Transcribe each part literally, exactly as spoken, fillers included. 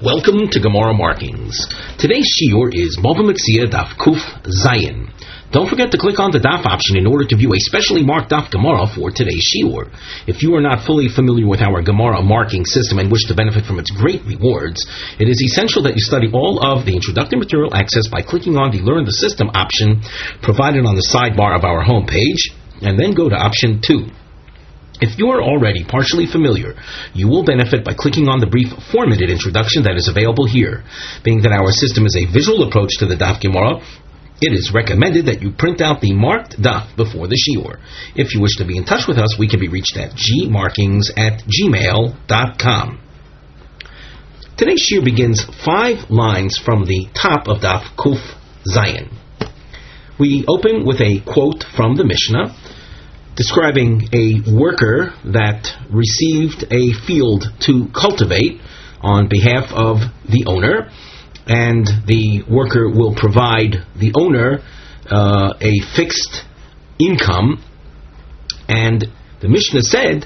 Welcome to Gemara Markings. Today's shiur is Bava Metzia Daf Kuf Zayin. Don't forget to click on the Daf option in order to view a specially marked Daf Gemara for today's shiur. If you are not fully familiar with our Gemara marking system and wish to benefit from its great rewards, it is essential that you study all of the introductory material accessed by clicking on the Learn the System option provided on the sidebar of our homepage, and then go to option two. If you are already partially familiar, you will benefit by clicking on the brief formatted introduction that is available here. Being that our system is a visual approach to the Daf Gemara, it is recommended that you print out the marked Daf before the shiur. If you wish to be in touch with us, we can be reached at gmarkings at gmail dot com. Today's shiur begins five lines from the top of Daf Kuf Zayin. We open with a quote from the Mishnah, describing a worker that received a field to cultivate on behalf of the owner, and the worker will provide the owner uh, a fixed income. And the Mishnah said,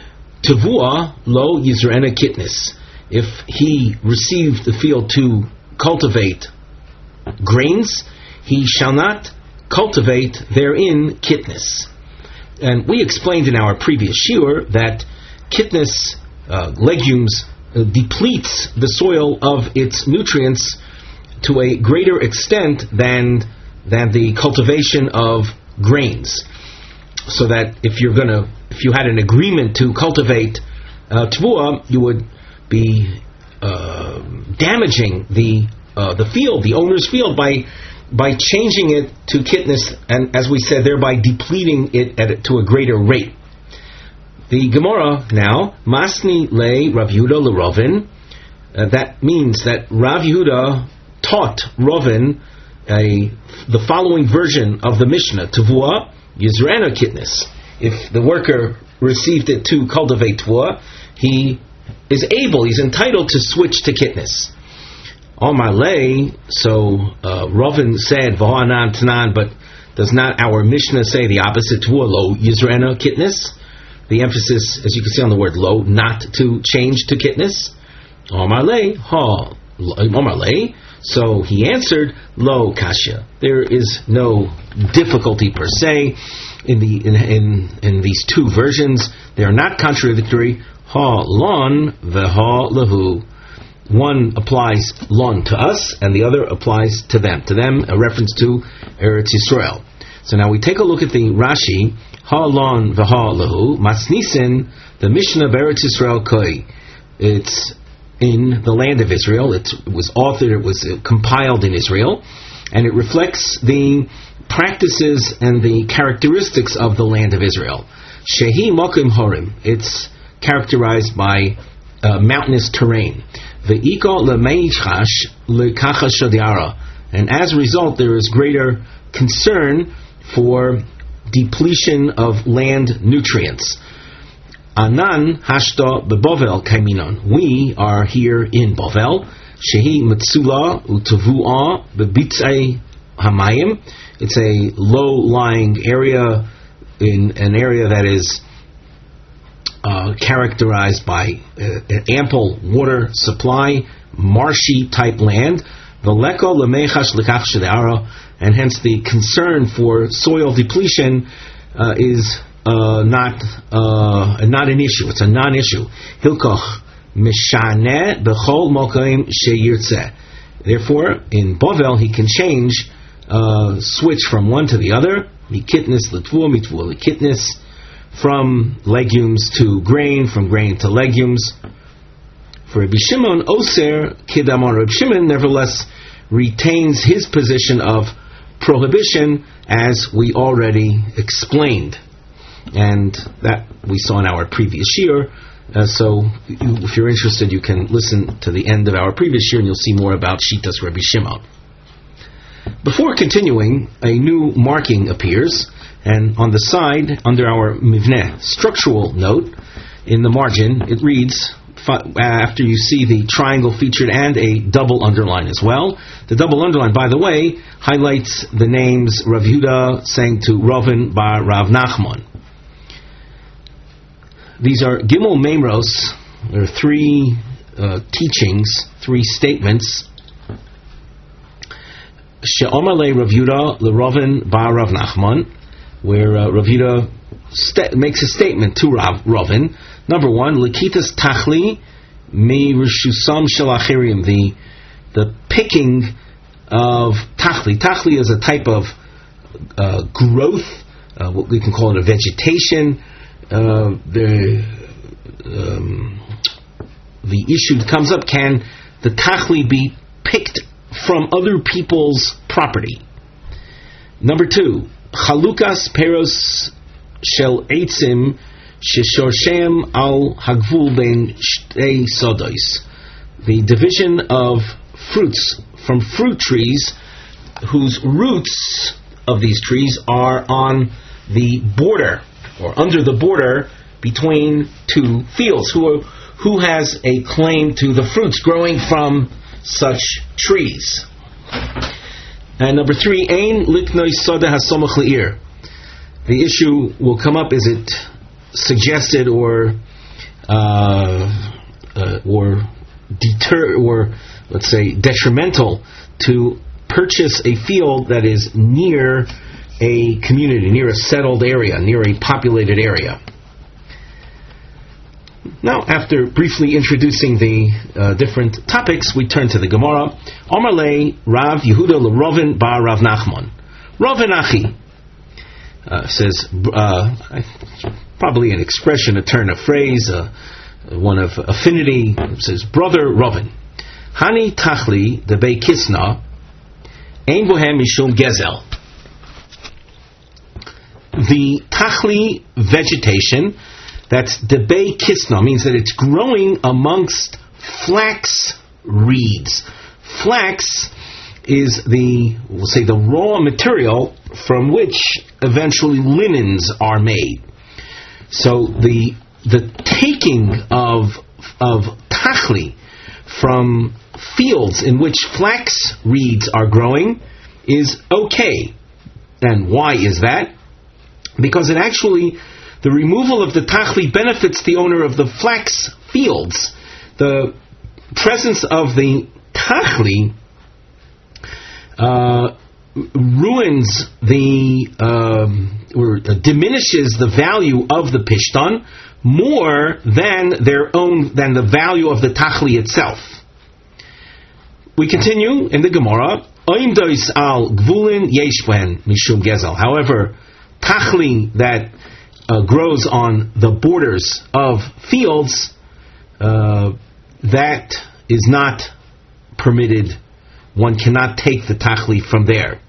Tavua lo yizrena kitnis. If he received the field to cultivate grains, he shall not cultivate therein kitnis. And we explained in our previous shiur that kitnis, uh, legumes, uh, depletes the soil of its nutrients to a greater extent than than the cultivation of grains. So that if you're gonna, if you had an agreement to cultivate uh, tvua, you would be uh, damaging the uh, the field, the owner's field, by by changing it to kitnis, and as we said, thereby depleting it at a, to a greater rate. The Gemara now, Masni le Rav Yehuda le Rovin, uh, that means that Rav Yehuda taught Rovin a, the following version of the Mishnah, Tavua Yizrena kitnis. If the worker received it to cultivate tvua, he is able, he's entitled to switch to kitnis. Amalei, so uh, Rovin said, V'ha'anan tanan, but does not our Mishnah say the opposite? Tvua lo yizrena kitnis. The emphasis, as you can see on the word lo, not to change to kitnis. Amalei, ha, Amalei. So he answered, lo kasha. There is no difficulty per se in the in in, in these two versions. They are not contradictory. Ha lon v'ha lahu. One applies lon to us, and the other applies to them. To them, a reference to Eretz Yisrael. So now we take a look at the Rashi. Ha lon v'ha lahu masnisin, the Mishnah of Eretz Yisrael koi. It's in the land of Israel. It was authored, it was compiled in Israel, and it reflects the practices and the characteristics of the land of Israel. Shehi mokim horim. It's characterized by uh, mountainous terrain. And as a result, there is greater concern for depletion of land nutrients. Anan hashta beBovel kaiminon. We are here in Bovel. Shehi metzula utavua bebitzei hamayim. It's a low-lying area, in an area that is Uh, characterized by uh, an ample water supply, marshy type land, and hence the concern for soil depletion uh, is uh, not uh, not an issue. It's a non-issue. Therefore, in Bovel, he can change, uh, switch from one to the other. Mikitnis l'tvua, mitvua l'kitnis. From legumes to grain, from grain to legumes. For Rabbi Shimon, Oser Kidamon, Rabbi Shimon nevertheless retains his position of prohibition, as we already explained, and that we saw in our previous shiur. Uh, so, you, if you're interested, you can listen to the end of our previous shiur, and you'll see more about Shitas Rabbi Shimon. Before continuing, a new marking appears. And on the side, under our mivneh, structural note, in the margin, it reads, after you see the triangle featured and a double underline as well. The double underline, by the way, highlights the names Rav Yehuda saying to Rovin bar Rav Nachman. These are Gimel Memros. There are three uh, teachings, three statements. She'omar le Rav Yehuda l'Rovin bar Rav Nachman, where uh, Rav Yehuda st- makes a statement to Rav Rovin. Number one, Likitas Tachli mi Rishusam shel Achirim, the the picking of Tachli. Tachli is a type of uh, growth, uh, what we can call it a vegetation. Uh, the um, the issue that comes up: can the Tachli be picked from other people's property? Number two, Chalukas Peros Shel Eitzim Sheshorshem Al Hagvul Ben Shtei Sodois, the division of fruits from fruit trees whose roots of these trees are on the border or under the border between two fields. Who are, who has a claim to the fruits growing from such trees? And number three, Ein Liknoi Soda Hasomach Le'ir. The issue will come up: is it suggested or uh, uh, or deter or let's say detrimental to purchase a field that is near a community, near a settled area, near a populated area? Now, after briefly introducing the uh, different topics, we turn to the Gemara. Omar le Rav Yehuda l'Rovin bar Rav Nachman. Rovin Achi uh, says, uh, probably an expression, a turn of phrase, uh, one of affinity. It says, brother Rovin, Hani Tachli de Bei Kisna, Ein Bohem Mishum Gezel. The Tachli vegetation, that's Debei Kisna, means that it's growing amongst flax reeds. Flax is the, we'll say, the raw material from which eventually linens are made. So the the taking of of Tachli from fields in which flax reeds are growing is okay. And why is that? Because it actually, the removal of the Tachli benefits the owner of the flax fields. The presence of the Tachli uh, ruins the, um, or diminishes the value of the Pishtan more than their own, than the value of the Tachli itself. We continue in the Gemara. However, Tachli that uh, grows on the borders of fields, uh, that is not permitted. One cannot take the Tachli from there.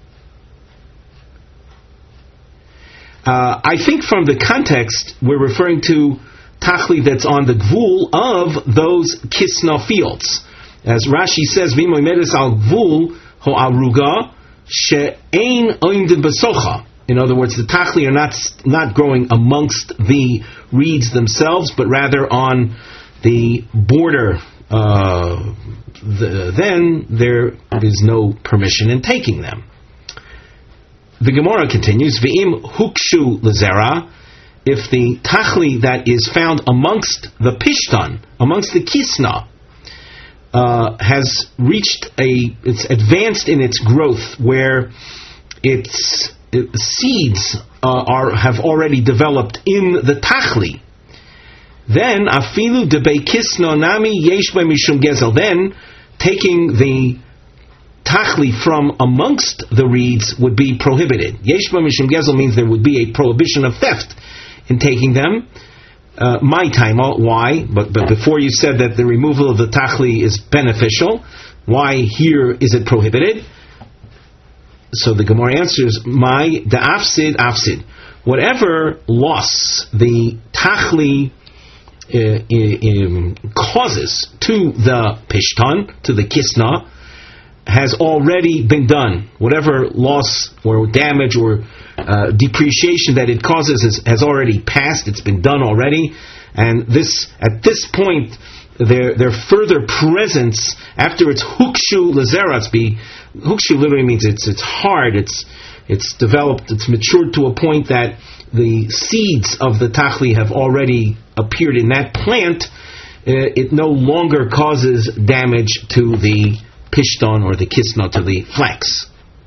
Uh, I think from the context, we're referring to Tachli that's on the Gvul of those Kisna fields. As Rashi says, V'imoy medes al Gvul ho aruga she'ein oimdim besocha. In other words, the Tachli are not not growing amongst the reeds themselves, but rather on the border. Uh, the, then there is no permission in taking them. The Gemara continues, V'im hukshu lezera, if the Tachli that is found amongst the Pishtan, amongst the Kisna, uh, has reached a, it's advanced in its growth, where its it, seeds uh, are have already developed in the Tachli, then afilu debei Kisna nami yesh bei mishum gezel, then taking the Tachli from amongst the reeds would be prohibited. Yesh bei mishum gezel means there would be a prohibition of theft in taking them. Uh, my time, why? But, but before you said that the removal of the Tachli is beneficial, why here is it prohibited? So the Gemara answers, my the afsid afsid. Whatever loss the Tachli uh, uh, causes to the Pishtan, to the Kisna, has already been done. Whatever loss or damage or uh, depreciation that it causes is, has already passed. It's been done already, and this at this point, their their further presence after it's hukshu lezeratz, be hukshu literally means it's it's hard. It's it's developed. It's matured to a point that the seeds of the Tachli have already appeared in that plant. it no longer causes damage to the pishton or the kisna, to the flax.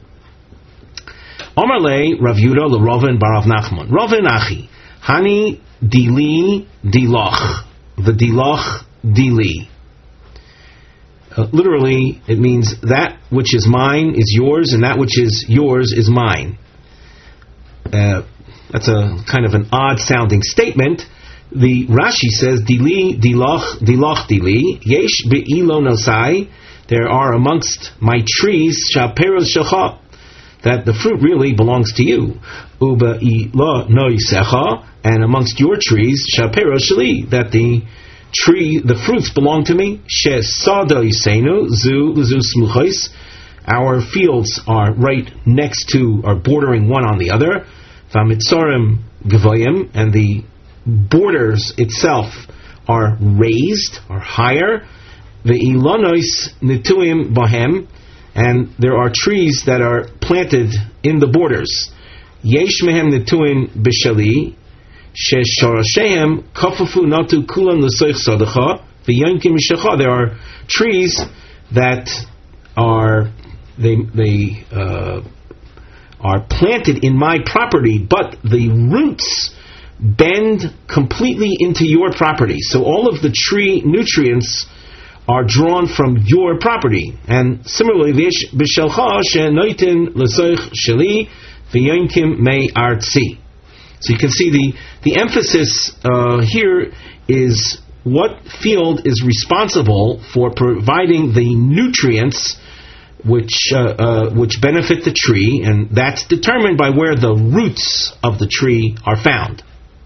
Omar le Rav Yudah le Roven bar Rav Nachman. Roven achi, hani dili diloch, the diloch dili. Uh, literally, it means that which is mine is yours, and that which is yours is mine. Uh, that's a kind of an odd-sounding statement. The Rashi says, Dili, Diloch, Diloch, Dili, Yesh be'ilo nosai, there are amongst my trees, Shaperos Shecha, that the fruit really belongs to you. Uba ilo noisecha, and amongst your trees, Shaperos Sheli, that the tree, the fruits belong to me. She Sado Yisenu, Zu, Zu Smuchos, our fields are right next to, are bordering one on the other. Vamitzorim Gavoyim, and the borders itself are raised, are higher. The Ilonois Nituim Bahem, and there are trees that are planted in the borders. Yesh Mehem Nituim Bishali, Sheshorashehem Kafafu Natu Kulan L'Soich Sadacha, V'Yankim Mishacha. There are trees that are, they, they, uh, are planted in my property, but the roots bend completely into your property. So all of the tree nutrients are drawn from your property. And similarly, Bishalcha she'noitin l'soich sheli v'yonkim mei artzi. So you can see the, the emphasis uh, here is what field is responsible for providing the nutrients which uh, uh, which benefit the tree, and that's determined by where the roots of the tree are found.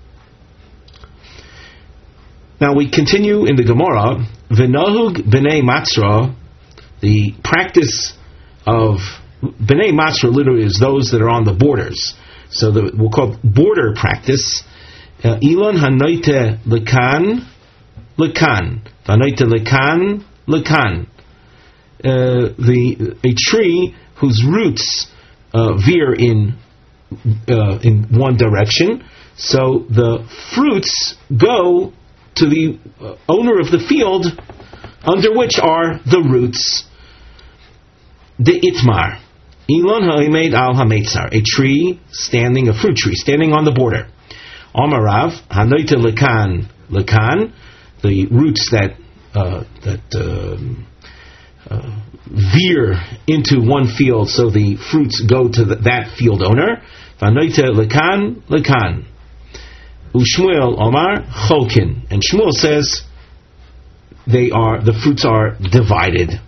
Now we continue in the Gemara. V'nohug b'nei matzra, the practice of b'nei matzra literally is those that are on the borders. So the, we'll call it border practice. Ilon hanoite lekan lekan, hanoite lekan lekan. Uh, the a tree whose roots uh, veer in uh, in one direction, so the fruits go to the uh, owner of the field, under which are the roots. The itmar, ilon ha'imed al hametzar, a tree standing, a fruit tree standing on the border. Amarav hanoite lekan lekan, the roots that uh, that. Uh, Uh, veer into one field, so the fruits go to the, that field owner. Vanoite lekan lekan. Ushmuel Omar cholkin, and Shmuel says they are the fruits are divided.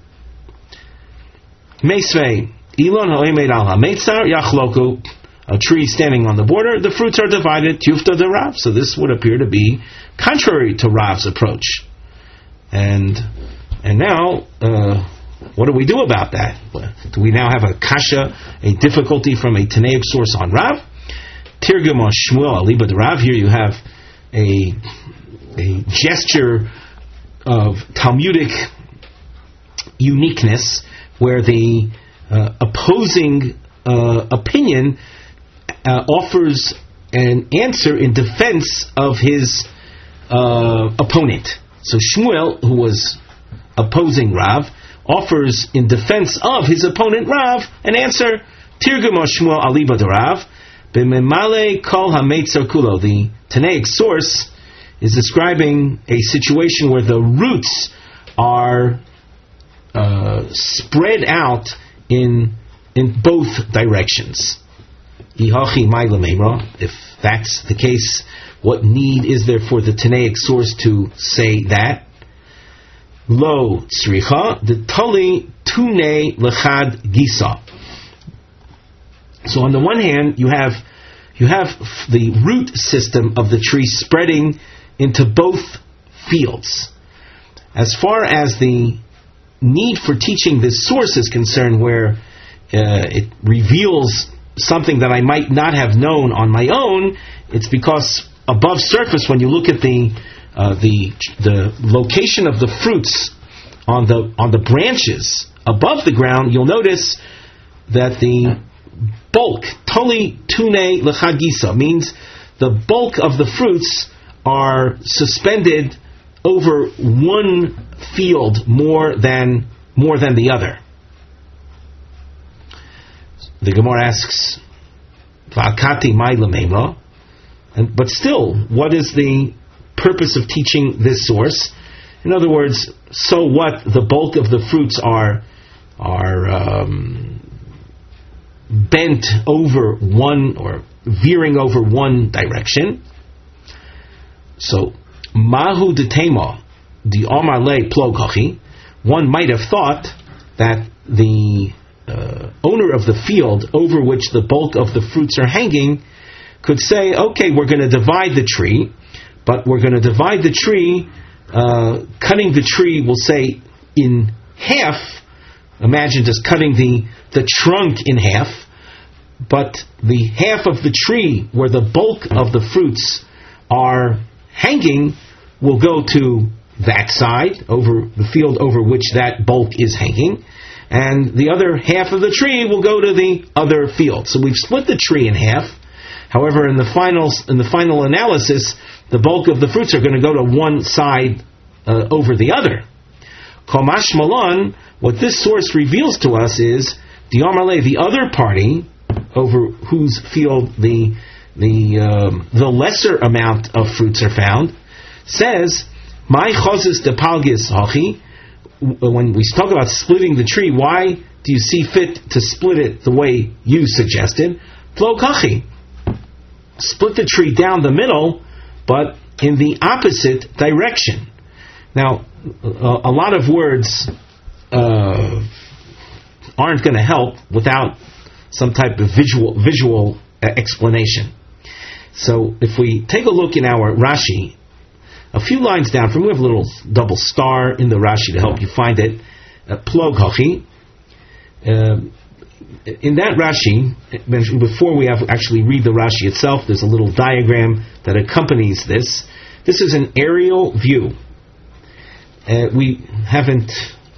Meisvei ilon ha'emed al hametzar yachloku, a tree standing on the border, the fruits are divided. Tufta de Rav, so this would appear to be contrary to Rav's approach. And And now, uh, what do we do about that? Do we now have a kasha, a difficulty from a Tanaic source on Rav? Tirgum on Shmuel Aliba de Rav. Here you have a a gesture of Talmudic uniqueness, where the uh, opposing uh, opinion uh, offers an answer in defense of his uh, opponent. So Shmuel, who was opposing Rav, offers in defense of his opponent Rav an answer. Tirgum Shmuel Aliba de Rav b'memale kol hametzar kulo. The Tanaic source is describing a situation where the roots are uh, spread out in in both directions. If that's the case, what need is there for the Tanaic source to say that? Lo tzricha the tali tune lechad gisa. So on the one hand, you have you have the root system of the tree spreading into both fields. As far as the need for teaching this source is concerned, where uh, it reveals something that I might not have known on my own, it's because above surface, when you look at the Uh, the the location of the fruits on the on the branches above the ground, you'll notice that the bulk, toli tune lechad gisa, means the bulk of the fruits are suspended over one field more than more than the other. The Gemara asks, "Va'akati mai lememra," and but still, what is the purpose of teaching this source? In other words, so what? The bulk of the fruits are are um, bent over one or veering over one direction. So, mahu detema the amar le plogachi. One might have thought that the uh, owner of the field over which the bulk of the fruits are hanging could say, okay, we're going to divide the tree, but we're going to divide the tree, uh, cutting the tree, we'll say, in half. Imagine just cutting the, the trunk in half, but the half of the tree where the bulk of the fruits are hanging will go to that side, over the field over which that bulk is hanging, and the other half of the tree will go to the other field. So we've split the tree in half. However, in the final in the final analysis, the bulk of the fruits are going to go to one side uh, over the other. Komash Malon, what this source reveals to us is the Amarle, the other party over whose field the the um, the lesser amount of fruits are found, says, "My chozis de palgis hachi." When we talk about splitting the tree, why do you see fit to split it the way you suggested? Plo kachi. Split the tree down the middle, but in the opposite direction. Now, a, a lot of words uh, aren't going to help without some type of visual visual uh, explanation. So, if we take a look in our Rashi, a few lines down from, we have a little double star in the Rashi to help you find it. Plog hachi. Uh, in that Rashi, before we have actually read the Rashi itself, there's a little diagram that accompanies this. This is an aerial view. Uh, we haven't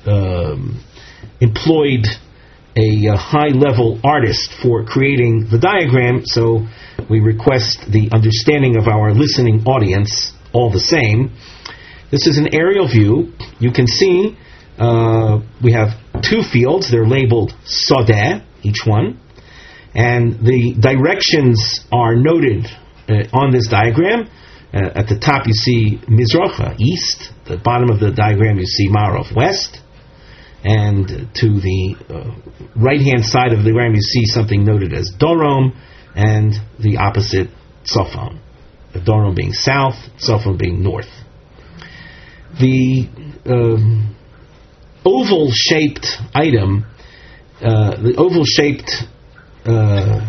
um, employed a, a high-level artist for creating the diagram, so we request the understanding of our listening audience all the same. This is an aerial view. You can see uh, we have two fields. They're labeled Sodeh, each one. And the directions are noted uh, on this diagram. Uh, at the top you see Mizracha, east. At the bottom of the diagram you see Ma'arav, west. And to the uh, right-hand side of the diagram you see something noted as Dorom, and the opposite Tzofon. The Dorom being south, Tzofon being north. The um, oval-shaped item, uh, the oval-shaped uh,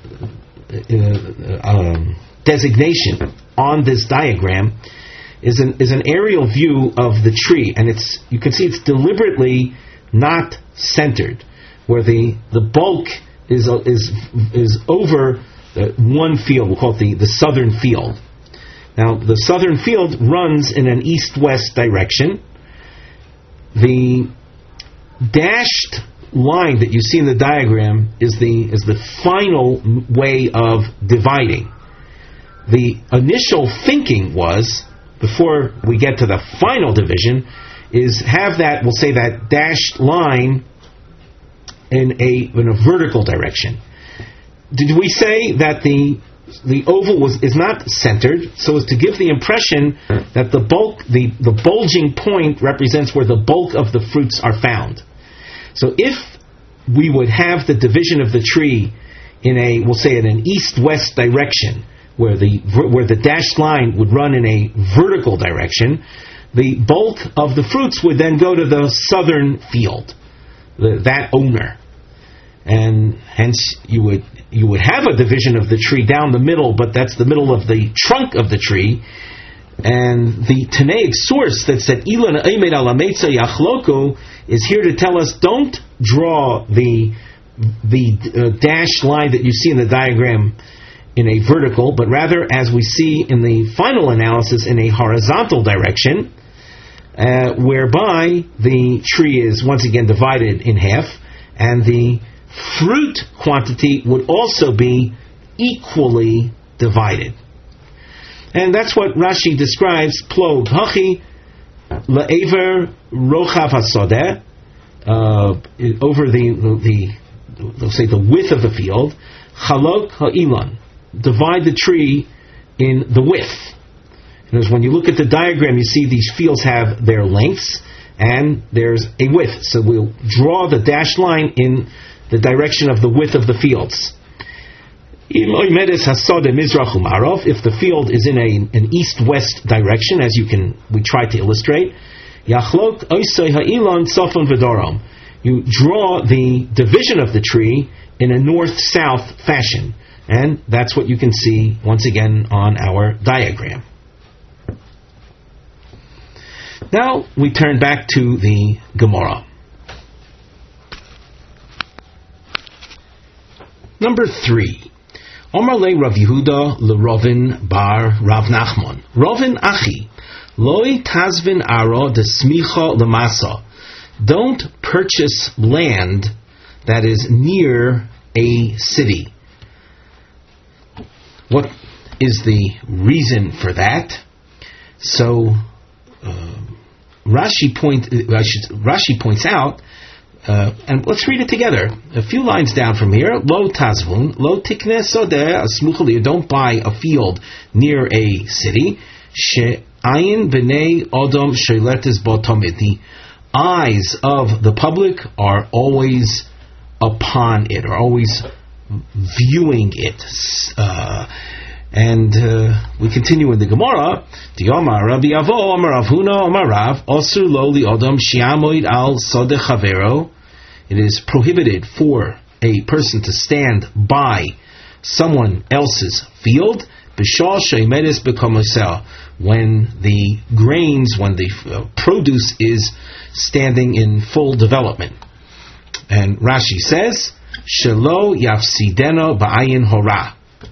uh, um, designation on this diagram is an is an aerial view of the tree, and it's you can see it's deliberately not centered, where the the bulk is uh, is is over uh, one field. We'll call it the, the southern field. Now, the southern field runs in an east-west direction. The dashed line that you see in the diagram is the is the final way of dividing. The initial thinking was, before we get to the final division, is have that, we'll say that dashed line in a in a vertical direction. Did we say that the the oval was is not centered, so as to give the impression that the bulk, the, the bulging point represents where the bulk of the fruits are found? So if we would have the division of the tree in a, we'll say in an east-west direction, where the where the dashed line would run in a vertical direction, the bulk of the fruits would then go to the southern field, the, that owner, and hence you would you would have a division of the tree down the middle, but that's the middle of the trunk of the tree. And the Tanaic source that said Ilan Eimed Alametza Yachloku is here to tell us, don't draw the the uh, dashed line that you see in the diagram in a vertical, but rather, as we see in the final analysis, in a horizontal direction, uh, whereby the tree is once again divided in half, and the fruit quantity would also be equally divided. And that's what Rashi describes, plog hachi, La'ever rochav hasodeh, uh, over the, the, the, let's say the width of the field. Chalok ha'ilan, divide the tree in the width. Because when you look at the diagram, you see these fields have their lengths, and there's a width. So we'll draw the dashed line in the direction of the width of the fields. If the field is in a, an east-west direction, as you can, we tried to illustrate, you draw the division of the tree in a north-south fashion, and that's what you can see once again on our diagram. Now we turn back to the Gemara. Number three. Omar le Rav Yehuda le Rovin bar Rav Nachman. Rovin achi, loi tazvin aro de smicha lemasa. Don't purchase land that is near a city. What is the reason for that? So uh, Rashi point uh, Rashi points out. Uh, and let's read it together. A few lines down from here. Lo tazvun, lo tikne sodeh asmuchali. Don't buy a field near a city. She'ayin b'nei odom sheiletes bo tomid. The eyes of the public are always upon it, are always viewing it. Uh, and uh, we continue in the Gemara. Diomar Rabbi Avo, Amar Rav Huna, Amar Rav, Osur lo li odom shiamoid al sodeh chavero. It is prohibited for a person to stand by someone else's field, b'shal she'medes b'kamosel, when the grains, when the uh, produce is standing in full development. And Rashi says, shelo yafsideno ba'ayin hora.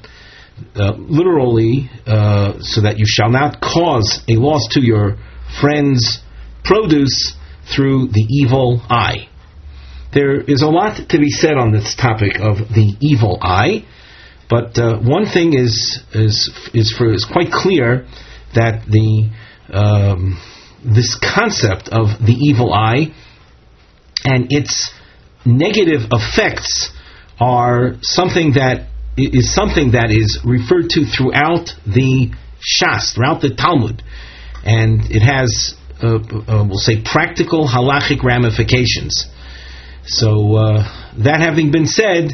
Uh, literally, uh, so that you shall not cause a loss to your friend's produce through the evil eye. There is a lot to be said on this topic of the evil eye, but uh, one thing is is is for is quite clear that the um, this concept of the evil eye and its negative effects are something that is something that is referred to throughout the Shas, throughout the Talmud, and it has uh, uh, we'll say practical halachic ramifications. So uh, that having been said,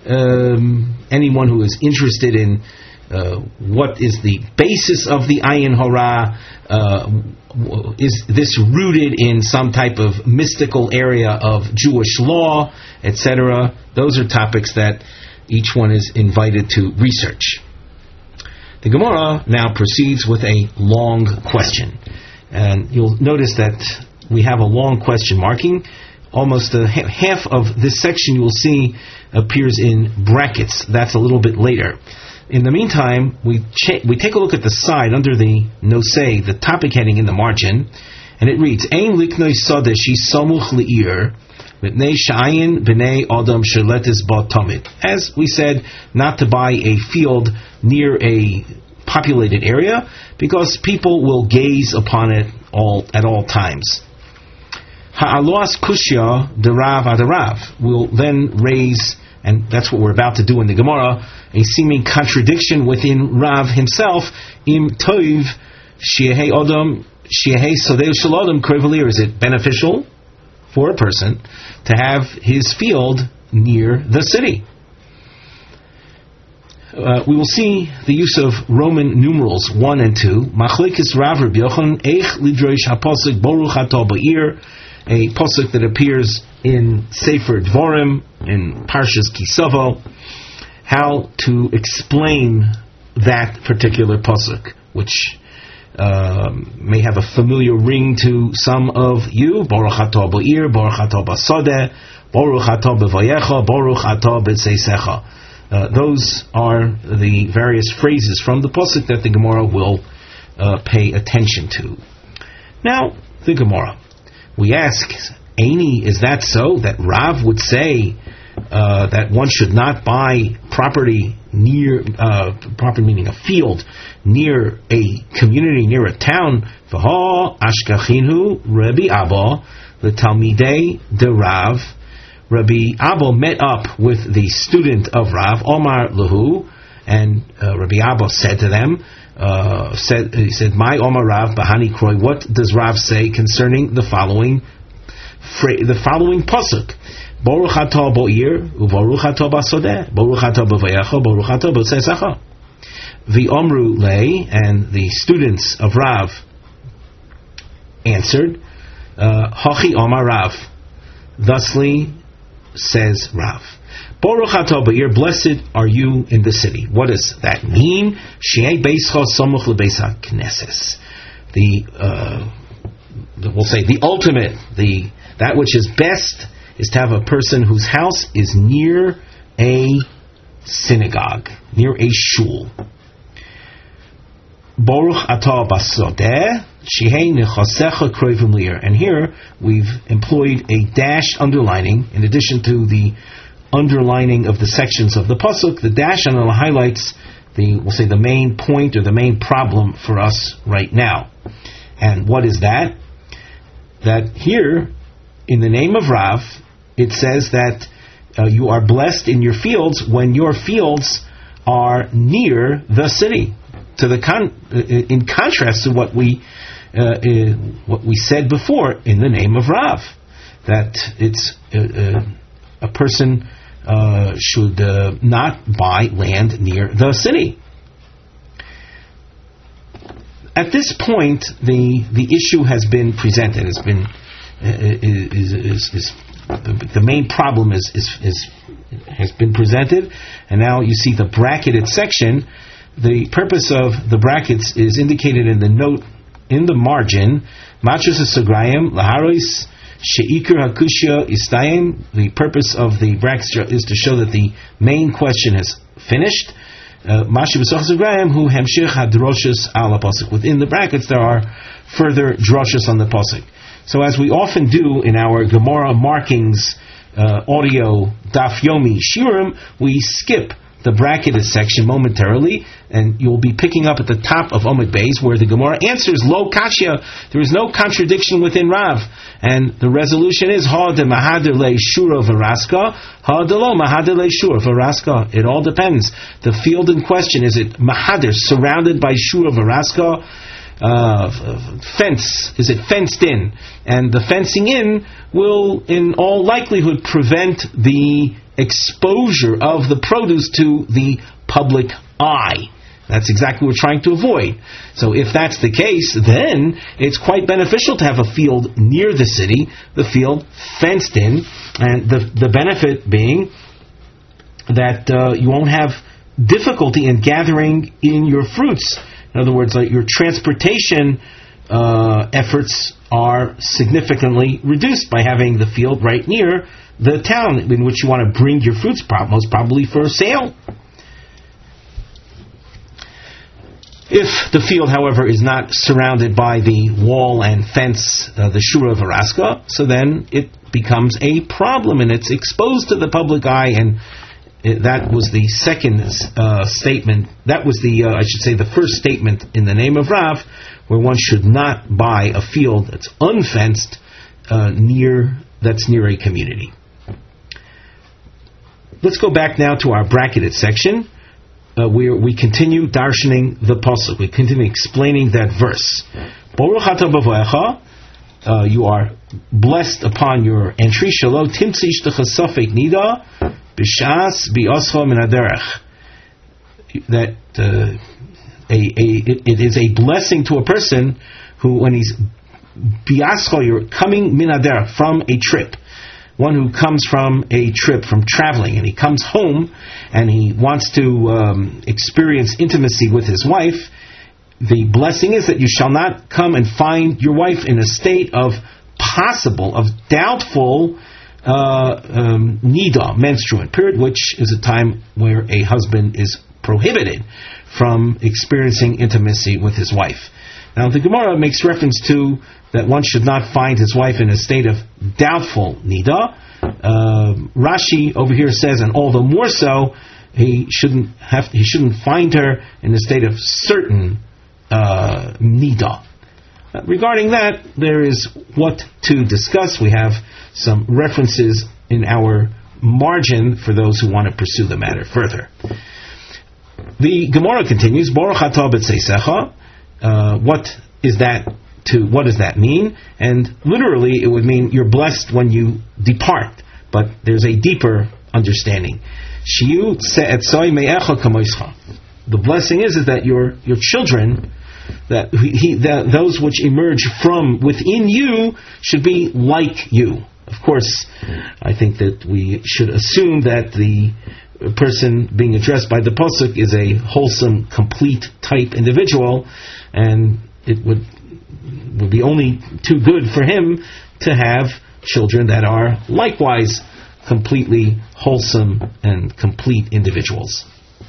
um, anyone who is interested in uh, what is the basis of the ayin hora, uh, is this rooted in some type of mystical area of Jewish law, et cetera, those are topics that each one is invited to research. The Gemara now proceeds with a long question, and you'll notice that we have a long question marking. Almost a ha- half of this section you will see appears in brackets. That's a little bit later. In the meantime, we cha- we take a look at the side under the nosei, the topic heading in the margin, and it reads: Ein liknoi sadeh shi samuch li'ir mitnei shayin b'nei adam sheletes ba tamid. As we said, not to buy a field near a populated area because people will gaze upon it all at all times. Ha'alos kushya derav adarav will then raise, and that's what we're about to do in the Gemara, a seeming contradiction within Rav himself. Im toiv shiehei odom shiehei sodei shel odom krevelir. Is it beneficial for a person to have his field near the city? Uh, we will see the use of Roman numerals one and two. Machlekes Rav Rabbi Yochanan eich lidrosh hapasuk boruch atah ba'ir. A pasuk that appears in Sefer Dvarim, in Parshas Kisavo, how to explain that particular pasuk, which uh, may have a familiar ring to some of you. Baruch atah ba'ir, Baruch atah b'sadeh, Baruch atah b'vayecha, Baruch atah b'tzeisecha. Uh, those are the various phrases from the pasuk that the Gemara will uh, pay attention to. Now, the Gemara. We ask, Aini, is that so? That Rav would say uh, that one should not buy property near, uh, property meaning a field, near a community, near a town. V'ha ashkachinu Rabbi Abba l'talmidei de Rav. Rabbi Abba met up with the student of Rav, Omar Lahu, and uh, Rabbi Abba said to them, uh, said, he said, "My Omar Rav Bahani Kroy, what does Rav say concerning the following, the following pasuk? Baruch atah bo'ir, u'baruch atah b'sodeh, baruch atah b'vayecha, baruch atah b'tzesacha." V'omru lei, and the students of Rav answered, Hachi Omar Rav, thusly says Rav. Baruch atah ba'ir, blessed are you in the city. What does that mean? She'ei beischa samuch lebeis hakneses. The, uh, we'll say the ultimate, the that which is best is to have a person whose house is near a synagogue, near a shul. Baruch atah basodeh, shehei nechasecha kroivim lir. And here we've employed a dash underlining, in addition to the underlining of the sections of the pasuk. The dash underline highlights the, we'll say, the main point or the main problem for us right now. And what is that? That here, in the name of Rav, it says that uh, you are blessed in your fields when your fields are near the city. To the con- in contrast to what we uh, uh, what we said before in the name of Rav, that it's uh, uh, a person uh, should uh, not buy land near the city. At this point, the the issue has been presented. Has been uh, is, is, is the, the main problem is, is is has been presented, and now you see the bracketed section. The purpose of the brackets is indicated in the note in the margin. Matras Sagrayim Laharis Sheikur Hakushya Istayim. The purpose of the brackets is to show that the main question has finished. Mashi B'Soch Sagrayim Hu Hemshich Hadroshus Ala Pasuk. Within the brackets there are further droshus on the pasuk. So as we often do in our Gemara markings uh, audio Daf Yomi Shiurim, we skip the bracketed section momentarily, and you'll be picking up at the top of Omid Beis where the Gemara answers Lo Kashya. There is no contradiction within Rav, and the resolution is Ha de Mahader le Shura Varaska, Ha de Lo Mahader le Shura Varaska. It all depends. The field in question, is it Mahader, surrounded by Shura Varaska? Uh, fence, is it fenced in? And the fencing in will in all likelihood prevent the exposure of the produce to the public eye. That's exactly what we're trying to avoid. So if that's the case, then it's quite beneficial to have a field near the city, the field fenced in, and the, the benefit being that uh, you won't have difficulty in gathering in your fruits. In other words, like your transportation uh, efforts are significantly reduced by having the field right near the town in which you want to bring your fruits, most probably for sale. If the field, however, is not surrounded by the wall and fence, uh, the Shura Varaska, so then it becomes a problem and it's exposed to the public eye, and it, that was the second uh, statement, that was the, uh, I should say, the first statement in the name of Rav, where one should not buy a field that's unfenced uh, near, that's near a community. Let's go back now to our bracketed section, uh, where we continue darshaning the pasuk. We continue explaining that verse. Baruch atah b'voecha, uh, you are blessed upon your entry. Shelo timtzi ishtecha safek nida b'shas bi'ascha min haderech. That uh, a, a it, it is a blessing to a person who, when he's bi'ascha, you're coming min haderech, from a trip. One who comes from a trip, from traveling, and he comes home and he wants to um, experience intimacy with his wife, the blessing is that you shall not come and find your wife in a state of possible, of doubtful uh, um, nida, menstruant period, which is a time where a husband is prohibited from experiencing intimacy with his wife. Now the Gemara makes reference to that one should not find his wife in a state of doubtful nida. Uh, Rashi over here says, and all the more so, he shouldn't have he shouldn't find her in a state of certain uh, nida. Uh, regarding that, there is what to discuss. We have some references in our margin for those who want to pursue the matter further. The Gemara continues, Baruch atah b'tzeisecha. Uh, what is that? To what does that mean? And literally, it would mean you're blessed when you depart. But there's a deeper understanding. Shiu tze'etzoi me'echa kamoischa. The blessing is is that your your children, that he that those which emerge from within you should be like you. Of course, I think that we should assume that the person being addressed by the pasuk is a wholesome, complete type individual, and it would would be only too good for him to have children that are likewise completely wholesome and complete individuals.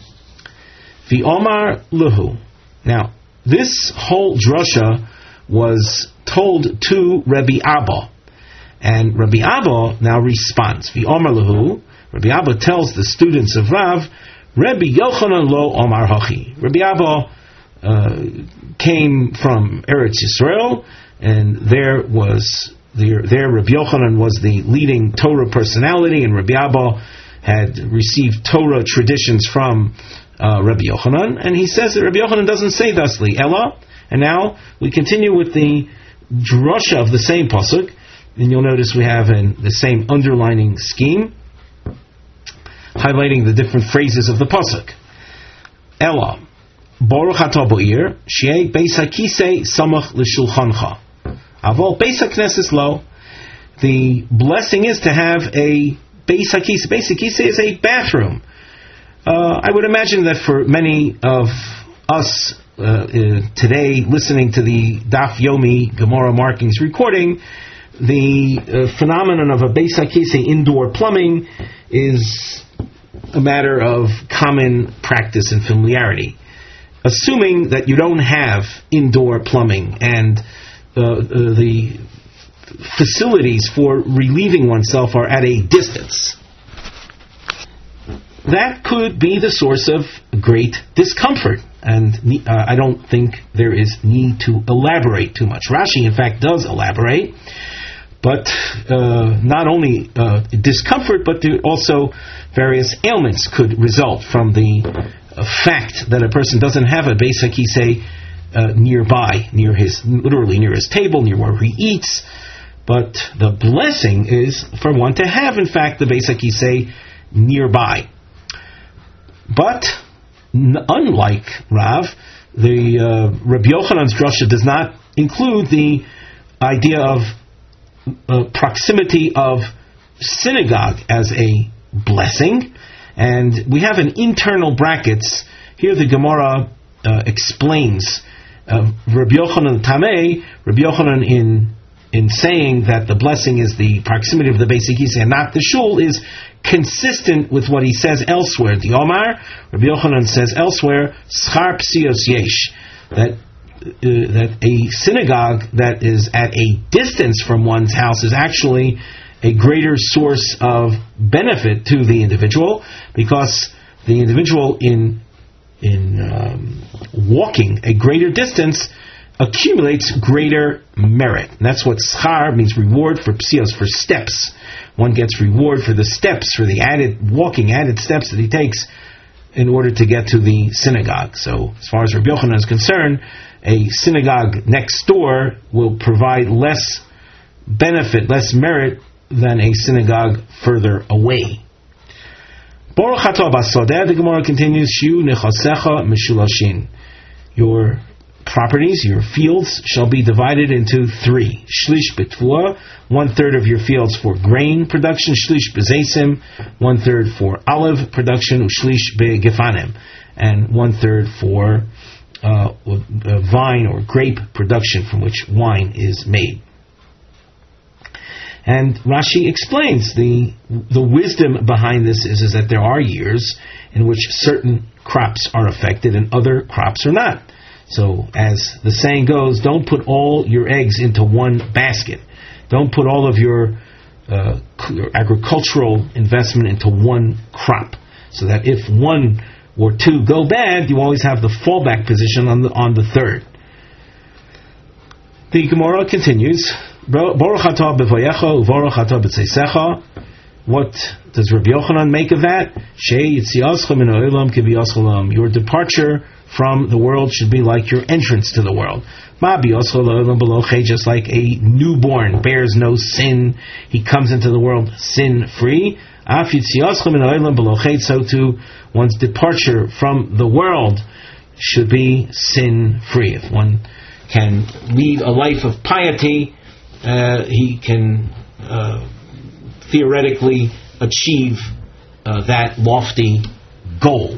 V'omar luhu. Now, this whole drasha was told to Rabbi Abba, and Rabbi Abba now responds. V'omar luhu. Rabbi Abba tells the students of Rav, Rabbi Yochanan lo omar hachi. Rabbi Abba uh, came from Eretz Yisrael, and there was there, there Rabbi Yochanan was the leading Torah personality, and Rabbi Abba had received Torah traditions from uh, Rabbi Yochanan, and he says that Rabbi Yochanan doesn't say thusly, Ella. And now we continue with the drasha of the same pasuk, and you'll notice we have in the same underlining scheme, highlighting the different phrases of the pasuk. Ella, Baruch atah bo'ir, she'ei beis hakisei samach l'shulchancha. Avol beis hakneses lo. The blessing is to have a beis hakisei. Beis hakisei is a bathroom. Uh, I would imagine that for many of us uh, uh, today, listening to the Daf Yomi Gemara Markings recording, the uh, phenomenon of a beis hakisei indoor plumbing is a matter of common practice and familiarity. Assuming that you don't have indoor plumbing and uh, uh, the facilities for relieving oneself are at a distance, that could be the source of great discomfort. And uh, I don't think there is need to elaborate too much. Rashi, in fact, does elaborate. But uh, not only uh, discomfort, but also various ailments could result from the uh, fact that a person doesn't have a beis hakisei uh, nearby, near his, literally near his table, near where he eats. But the blessing is for one to have, in fact, the beis hakisei nearby. But n- unlike Rav, the uh, Rabbi Yochanan's drasha does not include the idea of Uh, proximity of synagogue as a blessing, and we have an internal brackets here. The Gemara uh, explains uh, Rabbi Yochanan Tamei, Rabbi Yochanan in in saying that the blessing is the proximity of the beis hakisei and not the shul is consistent with what he says elsewhere. The Omar, Rabbi Yochanan says elsewhere, schar psios yesh, that Uh, that a synagogue that is at a distance from one's house is actually a greater source of benefit to the individual, because the individual in in um, walking a greater distance accumulates greater merit. And that's what schar means, reward for psios, for steps. One gets reward for the steps, for the added walking, added steps that he takes in order to get to the synagogue. So as far as Rabbi Yochanan is concerned, a synagogue next door will provide less benefit, less merit than a synagogue further away. Baruch atah basodeh, the Gemara continues, Shiu nechasecha mishulashin. Your properties, your fields, shall be divided into three. Shlish betfuah, one third of your fields for grain production. Shlish bezeisim, one third for olive production. Ushlish begefanim, and one third for Uh, uh, vine or grape production from which wine is made. And Rashi explains the the wisdom behind this is, is that there are years in which certain crops are affected and other crops are not. So, as the saying goes, don't put all your eggs into one basket. Don't put all of your, uh, your agricultural investment into one crop. So that if one or two go bad, you always have the fallback position on the on the third. The Gemara continues. What does Rabbi Yochanan make of that? Your departure from the world should be like your entrance to the world. Just like a newborn bears no sin, he comes into the world sin-free. So too, one's departure from the world should be sin-free. If one can lead a life of piety, uh, he can uh, theoretically achieve uh, that lofty goal.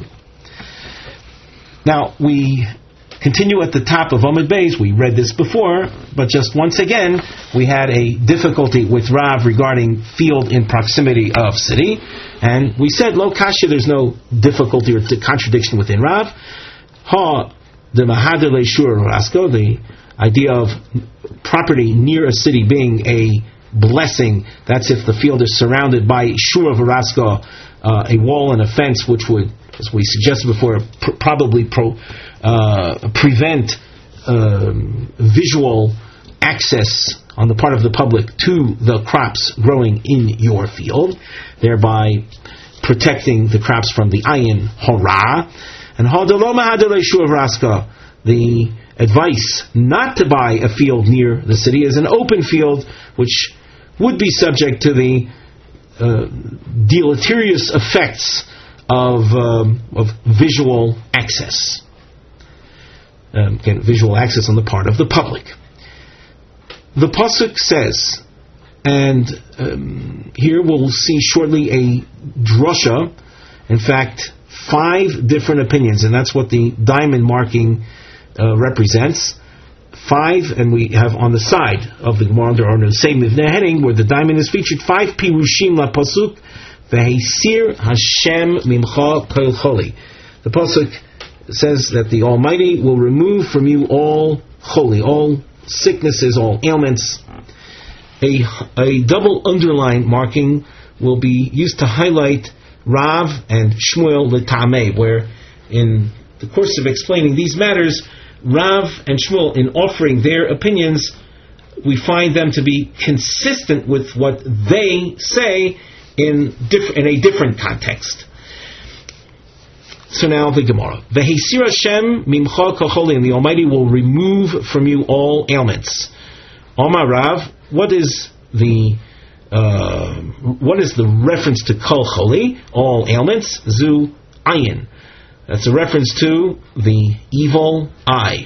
Now, we continue at the top of Amud Beis. We read this before, but just once again, we had a difficulty with Rav regarding field in proximity of city. And we said, Lo Kasha, there's no difficulty or contradiction within Rav. Ha, the Mahader Leishur Rasko, the idea of property near a city being a blessing. That's if the field is surrounded by Shur of Rasko, uh, a wall and a fence, which would, as we suggested before, pr- probably pro, uh, prevent um, visual access on the part of the public to the crops growing in your field, thereby protecting the crops from the ayin hora. And the advice not to buy a field near the city is an open field, which would be subject to the uh, deleterious effects of um, of visual access. Um, again, visual access on the part of the public. The pasuk says, and um, here we'll see shortly a drasha. In fact, five different opinions, and that's what the diamond marking uh, represents. Five, and we have on the side of the Gemara under our same Mivneh heading where the diamond is featured. Five pirushim la pasuk ve'hisir Hashem mimcha kol choli. The pasuk says that the Almighty will remove from you all choli, all sicknesses, all ailments. A, a double underline marking will be used to highlight Rav and Shmuel l'tameh, where in the course of explaining these matters, Rav and Shmuel, in offering their opinions, we find them to be consistent with what they say in, diff- in a different context. So now the Gemara. V'heisir Hashem mimcha kacholi, and the Almighty will remove from you all ailments. Omar Rav, what is the uh, what is the reference to kol choli, all ailments? Zu ayin. That's a reference to the evil eye.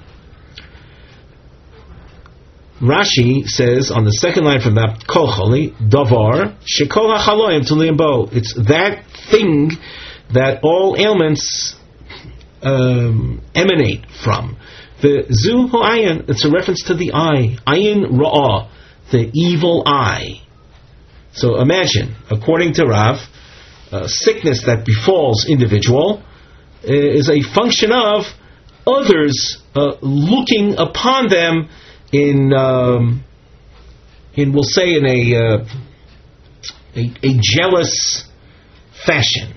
Rashi says on the second line from that kol choli, davar shekol hachaloyim tulim bo. It's that thing that all ailments um, emanate from. The zu ayin, it's a reference to the eye. Ayin ra'ah, the evil eye. So imagine, according to Rav, uh, sickness that befalls individual is a function of others uh, looking upon them in, um, in we'll say, in a, uh, a a jealous fashion.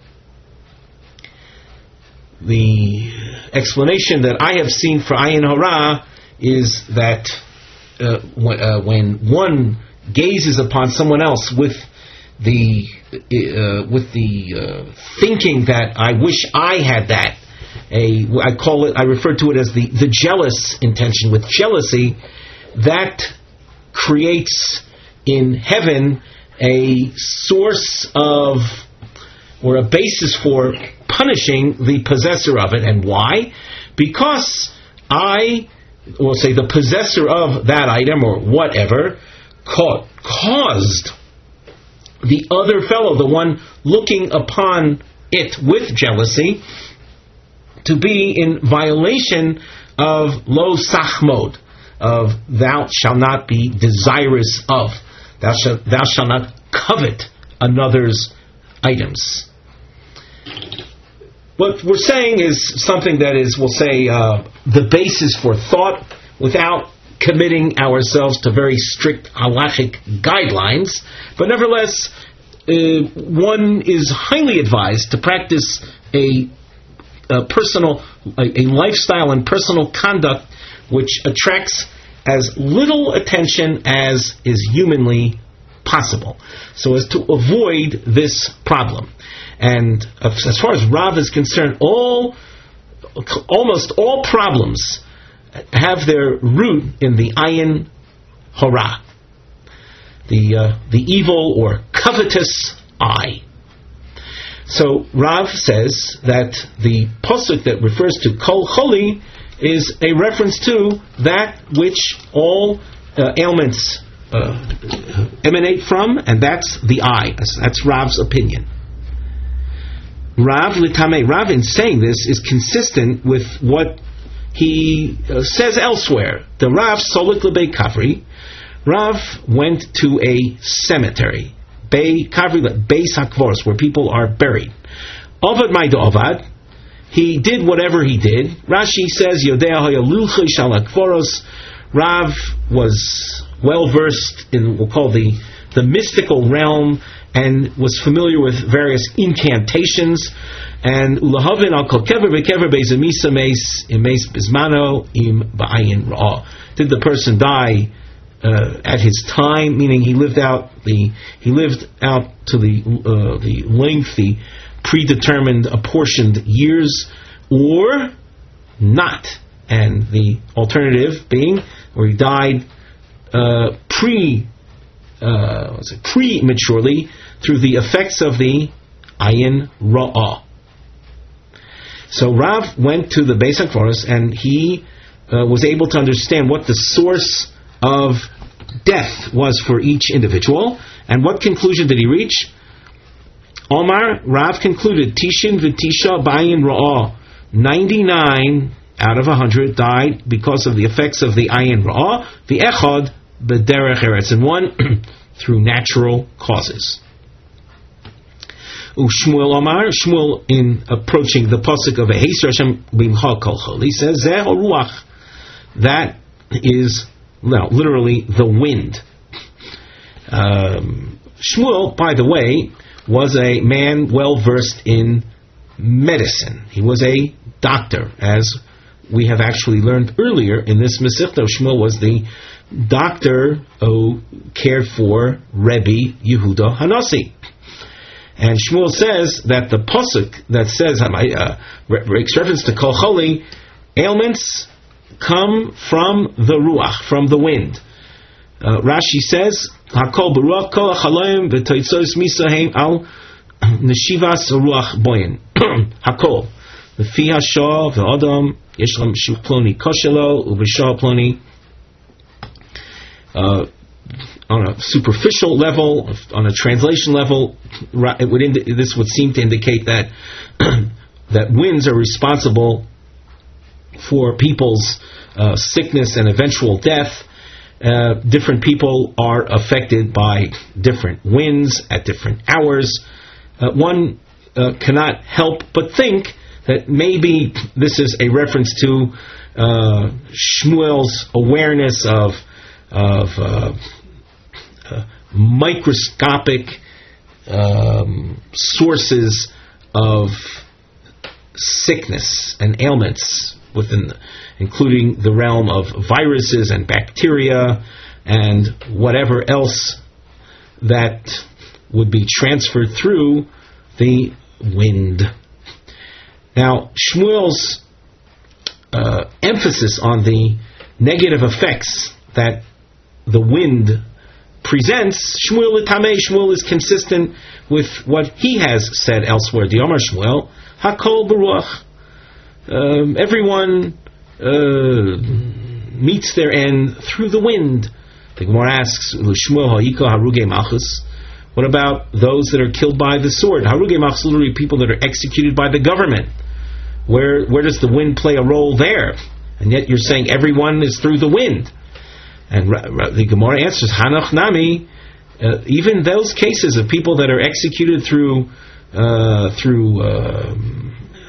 The explanation that I have seen for ayin hara is that uh, when, uh, when one gazes upon someone else with the uh, with the uh, thinking that I wish I had that, a I call it I refer to it as the, the jealous intention. With jealousy, that creates in heaven a source of or a basis for punishing the possessor of it. And why? Because I, will say the possessor of that item or whatever, ca- caused the other fellow, the one looking upon it with jealousy, to be in violation of lo sachmod, of thou shalt not be desirous of, thou shalt, thou shalt not covet another's items. what we're saying is something that is, we'll say, uh, the basis for thought without committing ourselves to very strict halachic guidelines. But nevertheless, uh, one is highly advised to practice a, a personal, a, a lifestyle and personal conduct which attracts as little attention as is humanly possible, so as to avoid this problem. And as far as Rav is concerned, all, almost all problems have their root in the ayin hara, the uh, the evil or covetous eye. So Rav says that the pasuk that refers to kol choli is a reference to that which all uh, ailments uh, emanate from, and that's the eye. That's, that's Rav's opinion. Rav Litame, Rav in saying this is consistent with what he uh, says elsewhere. The Rav Solik Lebei Kavri, Rav went to a cemetery, Bei Kavri, Beis HaKvoros, where people are buried. Ovad Maida Ovad, he did whatever he did. Rashi says, Yodea Hayalulchi Shalakvoros, Rav was well versed in, we'll call the, the mystical realm, and was familiar with various incantations. And ulahavin al kol kever bekever beizemisa meis im meis bismano im ba'ayin ra'ah. Did the person die uh, at his time, meaning he lived out the he lived out to the uh, the lengthy, predetermined, apportioned years, or not? And the alternative being, where he died uh, pre. Uh, was it prematurely through the effects of the ayin ra'ah. So Rav went to the Beis HaKvoros and he uh, was able to understand what the source of death was for each individual. And what conclusion did he reach? Omar, Rav concluded, Tishin v'tisha b'ayin ra'ah, ninety-nine out of one hundred died because of the effects of the ayin ra'ah, the echad b'derech eretz, and one through natural causes. Shmuel Omar, Shmuel, in approaching the pasuk of Eheser Hashem b'imcha kol chol, he says zeh ruach, that is, well, literally the wind. Um, Shmuel, by the way, was a man well versed in medicine. He was a doctor, as we have actually learned earlier in this Masechta. Shmuel was the doctor who cared for Rebbe Yehuda Hanasi. And Shmuel says that the pasuk that says, uh, makes reference to Kol Choli, ailments come from the Ruach, from the wind. Uh, Rashi says, Hakol Baruch Kol HaChalayim V'Toitzos Misaheim Al Neshivas Ruach Boyin. Hakol. V'Fi HaShah V'Adam Yeshlam Shuch Ploni Koshelo U'V'Shah Ploni. Uh, on a superficial level, on a translation level, it would indi- this would seem to indicate that that winds are responsible for people's uh, sickness and eventual death. Uh, different people are affected by different winds at different hours. Uh, one uh, cannot help but think that maybe this is a reference to uh, Shmuel's awareness of of uh, uh, microscopic um, sources of sickness and ailments within, including the realm of viruses and bacteria and whatever else that would be transferred through the wind. Now, Shmuel's uh, emphasis on the negative effects that the wind presents, Shmuel Tamei, Shmuel is consistent with what he has said elsewhere. The Omar Shmuel, Hakol Baruch. Um, everyone uh, meets their end through the wind. The Gemara asks, Shmuel Ha'ika Haruge Malchus. What about those that are killed by the sword? Haruge Malchus, literally people that are executed by the government. Where where does the wind play a role there? And yet you're saying everyone is through the wind. And the Gemara answers, Hanach Nami, uh, even those cases of people that are executed through uh, through uh,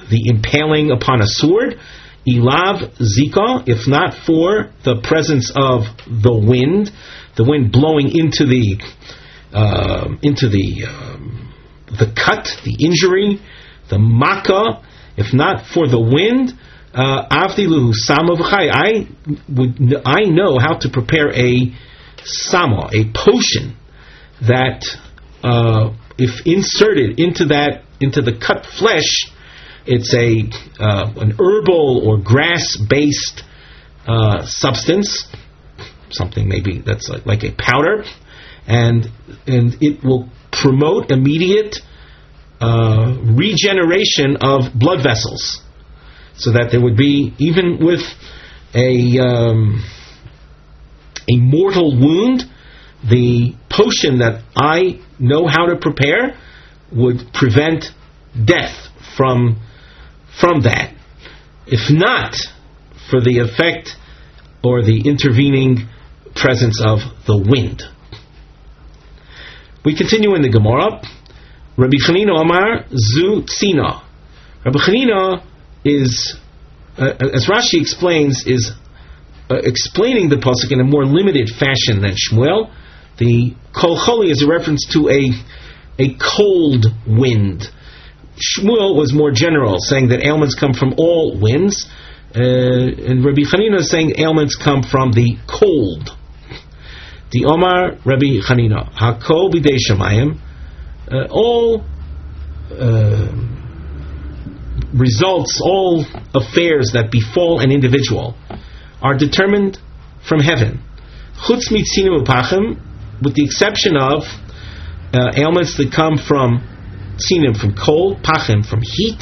the impaling upon a sword. Ilav zika, if not for the presence of the wind, the wind blowing into the uh, into the um, the cut, the injury, the makkah, if not for the wind, avdi luhu sama v'chai. I would I know how to prepare a sama, a potion that uh, if inserted into that into the cut flesh, it's a uh, an herbal or grass-based uh, substance, something maybe that's like, like a powder, and and it will promote immediate uh, regeneration of blood vessels, so that there would be, even with a um, a mortal wound, the potion that I know how to prepare would prevent death from from that, if not for the effect or the intervening presence of the wind. We continue in the Gemara. Rabbi Chanina Omar Zu Tzina. Rabbi Chanina is, uh, as Rashi explains, is uh, explaining the pasuk in a more limited fashion than Shmuel. The Kol Choli is a reference to a a cold wind. Shmuel was more general, saying that ailments come from all winds, uh, and Rabbi Chanina is saying ailments come from the cold. The Omar Rabbi Chanina Hakol b'dei shamayim, uh, all uh, results, all affairs that befall an individual are determined from heaven. Chutz mitzinu upachim, with the exception of uh, ailments that come from tzinim, from cold, pachim, from heat.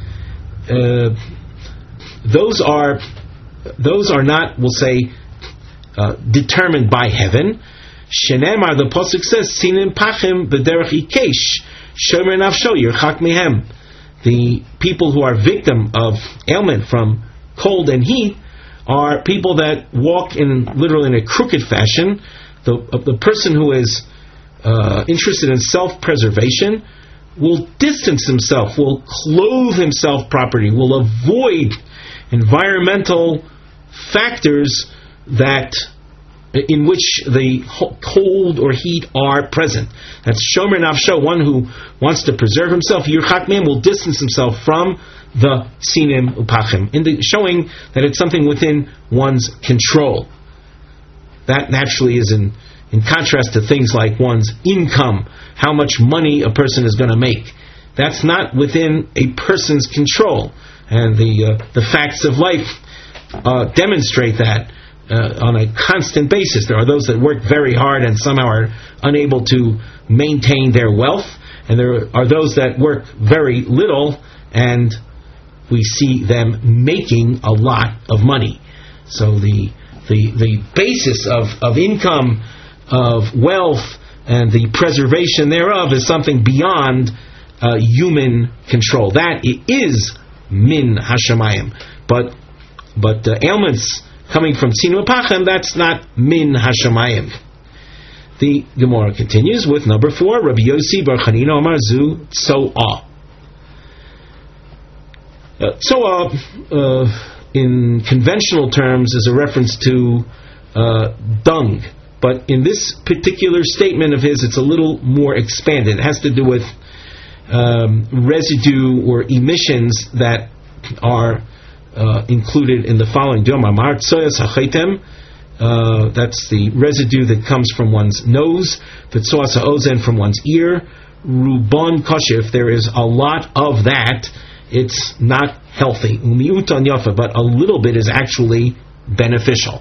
Uh, those are those are not, we'll say, uh, determined by heaven. Shenemar, the pasuk says, tzinim pachim b'derech ikesh shomer nafsho yirchak mehem. The people who are victim of ailment from cold and heat are people that walk in literally in a crooked fashion. The uh, the person who is uh, interested in self-preservation will distance himself, will clothe himself properly, will avoid environmental factors that in which the cold or heat are present. That's shomer nafsho, one who wants to preserve himself. Yirchak mehem, will distance himself from the tzinim upachim, showing that it's something within one's control. That naturally is in in contrast to things like one's income, how much money a person is going to make. That's not within a person's control, and the uh, the facts of life uh, demonstrate that uh, on a constant basis. There are those that work very hard and somehow are unable to maintain their wealth, and there are those that work very little and we see them making a lot of money. So the the the basis of, of income, of wealth, and the preservation thereof is something beyond uh, human control. That it is min hashamayim, but but uh, ailments coming from tzinu pachem, that's not min hashamayim. The Gemara continues with number four. Rabbi Yossi bar Chanina Amar Zu Tzoah. Tzoah, uh, in conventional terms, is a reference to uh, dung. But in this particular statement of his, it's a little more expanded. It has to do with um, residue or emissions that are uh, included in the following. Uh, that's the residue that comes from one's nose. V'tzoas ha'ozen, from one's ear. Ruban kosher, if there is a lot of that, it's not healthy. Umiutan yafa, but a little bit is actually beneficial.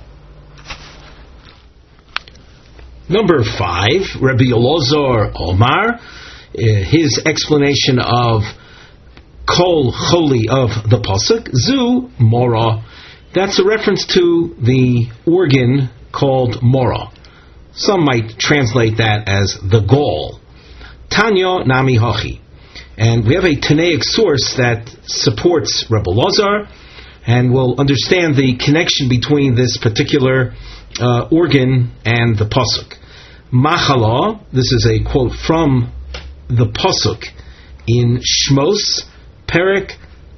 Number five, Rabbi Elazar Omar, uh, his explanation of Kol Choli of the pasuk, Zu Mora. That's a reference to the organ called Mora. Some might translate that as the gall. Tanya Nami Hachi. And we have a Tanaic source that supports Rabbi Elazar, and we'll understand the connection between this particular uh, organ and the pasuk. Machala, this is a quote from the pasuk in Shmos, Perek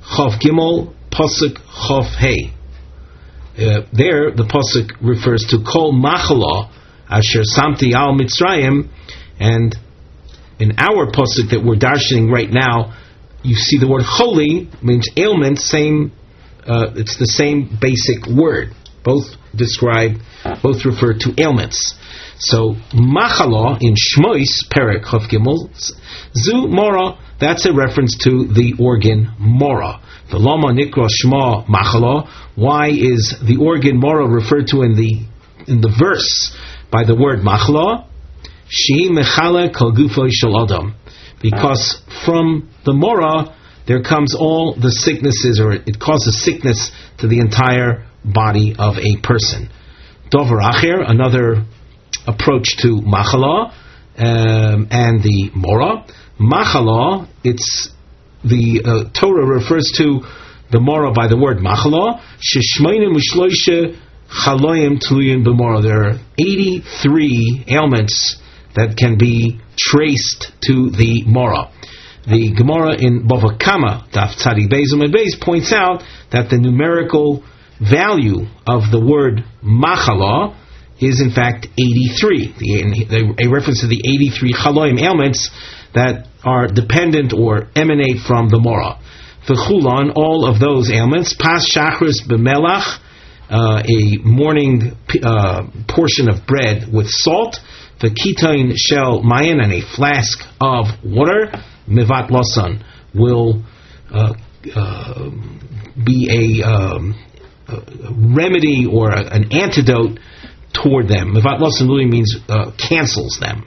Chof Gimel, Pasuk Chof Hey. Uh, there, the pasuk refers to Kol Machala Asher Samti Al Mitzrayim, and in our pasuk that we're darshaning right now, you see the word Choli means ailment. Same, uh, it's the same basic word. Both describe, both refer to ailments. So Machala in Shmois Perek Chof Gimel Zu Mora. That's a reference to the organ Mora. The Lama Nikra Shma Machala. Why is the organ Mora referred to in the in the verse by the word Machala? Shehi Mechala Kol Gufo Shel Adam. Because from the Mora there comes all the sicknesses, or it causes sickness to the entire body of a person. Dover Acher, another approach to Machala um, and the Mora. Machala, it's the uh, Torah refers to the Mora by the word Machala. Sheshmoinim u'shloishe chaloyim tluyin b'Mora. There are eighty-three ailments that can be traced to the Mora. The Gemara in Bava Kama, Daf Tzadi Beis Amud Beis, points out that the numerical value of the word Machala is in fact eighty-three. The, a reference to the eighty-three chaloyim ailments that are dependent or emanate from the Mora. V'chulan, all of those ailments. Pas shachris b'melach, uh, a morning uh, portion of bread with salt. V'kitain shel mayin, and a flask of water. Mivat losan will uh, uh, be a, um, a remedy or a, an antidote toward them. Mivat losan really means uh, cancels them.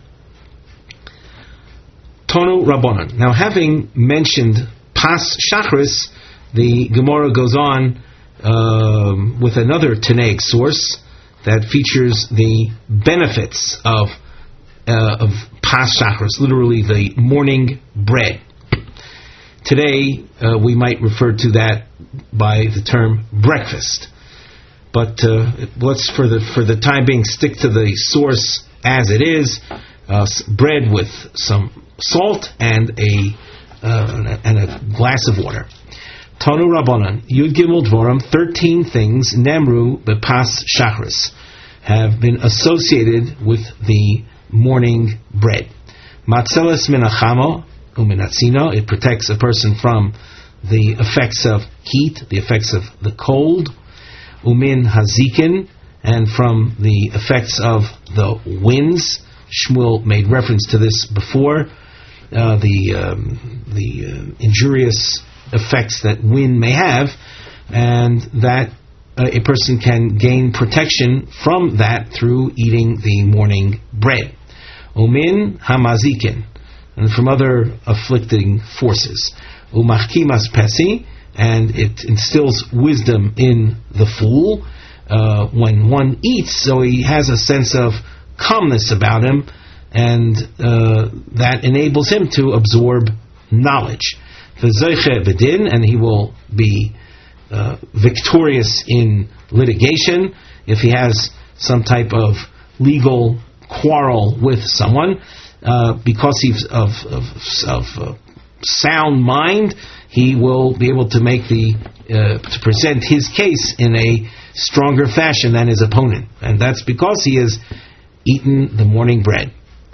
Tonu Rabbanan. Now, having mentioned Pas Shachris, the Gemara goes on um, with another Tanaic source that features the benefits of uh, of Pas Shachris, literally the morning bread. Today, uh, we might refer to that by the term breakfast. But uh, let's, for the for the time being, stick to the source as it is. Uh, bread with some salt and a uh, and a glass of water. Tanu Rabbanan, Yud Gimel Dvorim, thirteen things, Nemru Bepas Shachris, have been associated with the morning bread. Matzeles Minachamo Uminatzino, it protects a person from the effects of heat, the effects of the cold. Umin Hazikin, and from the effects of the winds. Shmuel made reference to this before, uh, the um, the uh, injurious effects that wind may have, and that uh, a person can gain protection from that through eating the morning bread. Umin hamazikin, and from other afflicting forces. Umachkimas pesi, and it instills wisdom in the fool uh, when one eats, so he has a sense of calmness about him, and uh, that enables him to absorb knowledge. V'zoiche b'din, and he will be uh, victorious in litigation if he has some type of legal quarrel with someone, uh, because he's of of, of uh, sound mind. He will be able to make the uh, to present his case in a stronger fashion than his opponent, and that's because he has eaten the morning bread.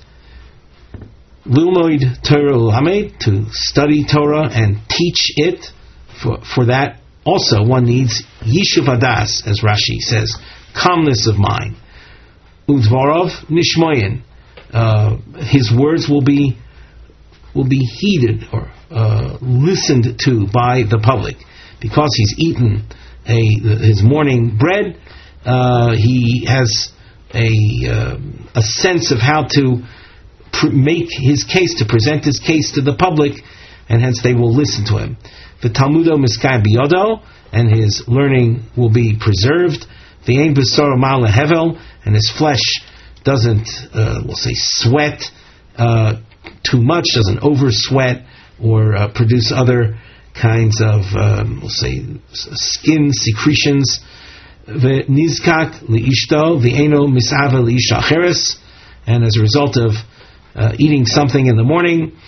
Lilmoid Torah Ulamed, to study Torah and teach it. For, for that also one needs Yishuv Hadas, as Rashi says, calmness of mind. Udvarov Nishmoyin, uh, his words will be will be heeded or uh, listened to by the public, because he's eaten a his morning bread. Uh, he has a uh, a sense of how to pr- make his case, to present his case to the public, and hence they will listen to him. The Talmudo Miskai Biyodo, and his learning will be preserved. The Ein B'Soro Mal Hevel, and his flesh doesn't, uh, we'll say, sweat uh, too much, doesn't over sweat or uh, produce other kinds of, um, we'll say, skin secretions. The nizkak liishto, the eno misava liisha acheres, and as a result of uh, eating something in the morning,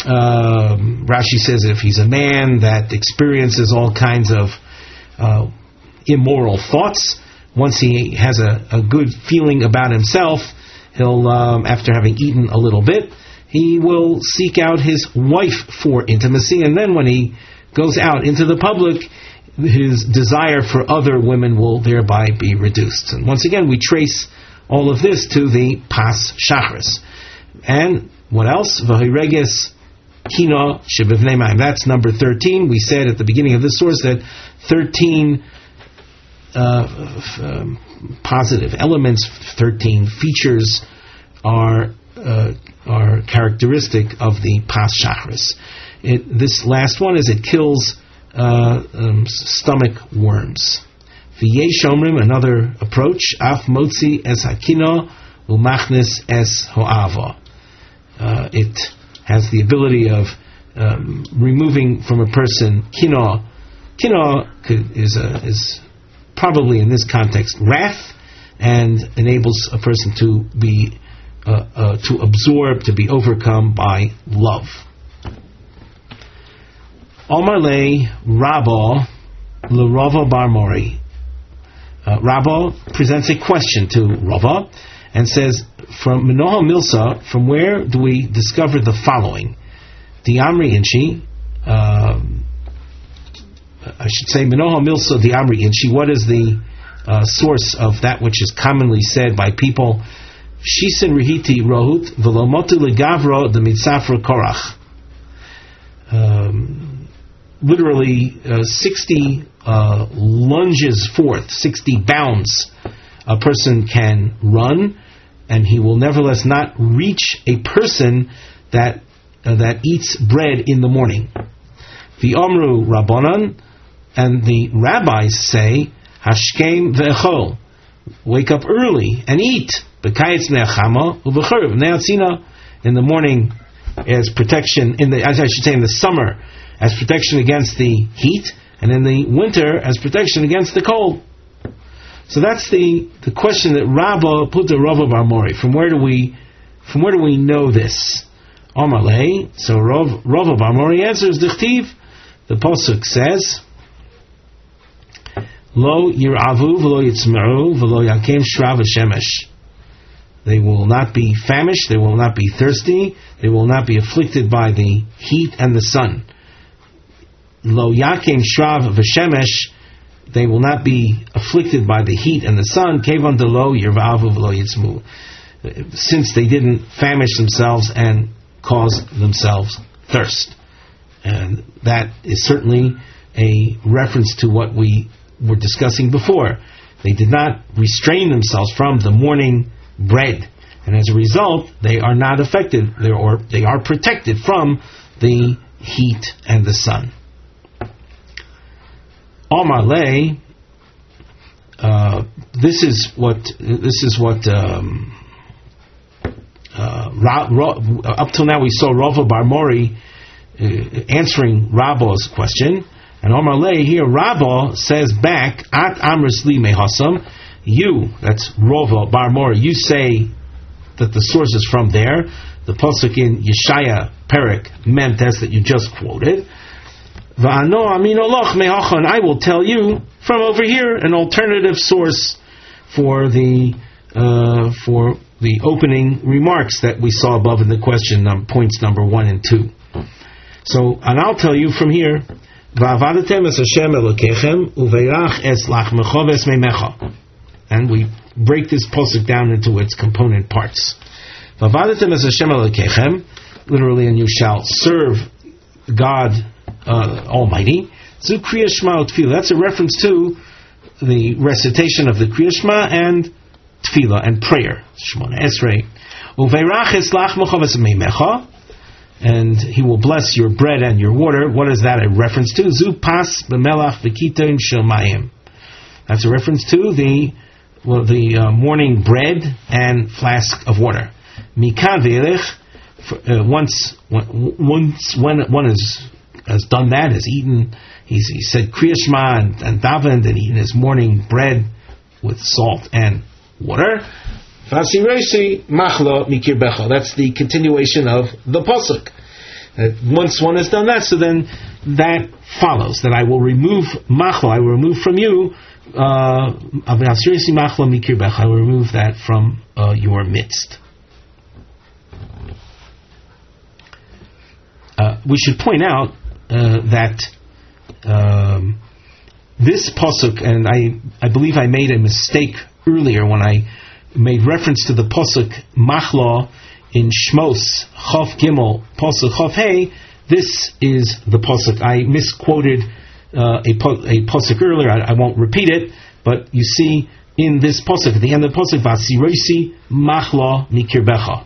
Um, Rashi says if he's a man that experiences all kinds of uh, immoral thoughts, once he has a, a good feeling about himself, he'll, um, after having eaten a little bit, he will seek out his wife for intimacy, and then when he goes out into the public, his desire for other women will thereby be reduced. And once again, we trace all of this to the Pas Shachris. And what else? V'hireges Kino Shebivnei Mayim. That's number thirteen. We said at the beginning of this source that thirteen uh, f- um, positive elements, thirteen features are uh, are characteristic of the Pas Shachris. It, this last one is it kills uh, um, stomach worms. V'yesh omrim, another approach, af motzi es hakino umachnis es ho'ava. Uh, it has the ability of um, removing from a person kino. Kino is a, is probably in this context wrath, and enables a person to be uh, uh, to absorb, to be overcome by love. Omar le Rabba le Rava bar Mori. Uh, Rabba presents a question to Rava and says, from Menoha Milsa, from where do we discover the following? The Amri Inchi, uh, I should say Menoha Milsa, the Amri Inchi, what is the uh, source of that which is commonly said by people? Shisin Rihiti Rohut, Velomotu Legavro de Mitzafra Korach. Um, literally uh, sixty uh, lunges forth, sixty bounds a person can run, and he will nevertheless not reach a person that uh, that eats bread in the morning. The Omru Rabbanan, and the rabbis say, Hashkem ve'echol, wake up early and eat. B'kayetz ne'achama u'v'churv ne'atzina, in the morning as protection, in the as I should say in the summer as protection against the heat, and in the winter as protection against the cold. So that's the, the question that Rabba put to Rava bar Mori. From where do we from where do we know this? Omar lei. So Rav, Rava bar Mori answers, Dichtiv, the pasuk says, Lo yiravu v'lo yitzmeru v'lo yakem shrav shemesh. They will not be famished, they will not be thirsty, they will not be afflicted by the heat and the sun. Lo yakem shrav v'shemesh, they will not be afflicted by the heat and the sun. Kevan de lo yirvavu v'lo yitzmu, since they didn't famish themselves and cause themselves thirst. And that is certainly a reference to what we were discussing before. They did not restrain themselves from the morning bread, and as a result, they are not affected, or they are protected from the heat and the sun. Omar lei, uh, this is what this is what um, uh, Ra, Ra, up till now we saw Rava bar Mori uh, answering Rabba's question, and Omar lei here Rabba says back, At Amris li mehasam, you, that's Rava bar Mori, you say that the source is from there, the pasuk in Yeshaya Perek Memtes that you just quoted. V'ano aminoloch mehachon, I will tell you from over here an alternative source for the uh, for the opening remarks that we saw above in the question, um, points number one and two. So, and I'll tell you from here. Va'avadetem es Hashem Elokechem uveirach es lachmecha v'esmeimecha. And we break this pasuk down into its component parts. V'avadetem es Hashem Elokechem, literally, and you shall serve God uh, Almighty. Zu Kriya Shema Tefillah. That's a reference to the recitation of the Kriya Shema and Tefillah and prayer. Shemona Esrei. Uveirach es lachmecha v'esmeimecha. And he will bless your bread and your water. What is that a reference to? Zu pas b'melach v'kitim shemayim. That's a reference to the well, the uh, morning bread and flask of water. Mikan v'elech. Uh, once, once when one is, has done that, has eaten, he's he said Kriya Shema and, and davened and eaten his morning bread with salt and water. That's the continuation of the pasuk. Uh, once one has done that, so then that follows, that I will remove machlo, I will remove from you, uh, I will remove that from uh, your midst. Uh, we should point out uh, that um, this pasuk, and I, I believe I made a mistake earlier when I made reference to the pasuk machlo in Shmos Chof Gimel pasuk Chof Hey. This is the pasuk. I misquoted uh, a, a pasuk earlier. I, I won't repeat it, but you see in this pasuk at the end of the pasuk, Vasirosi machlo mikirbecha.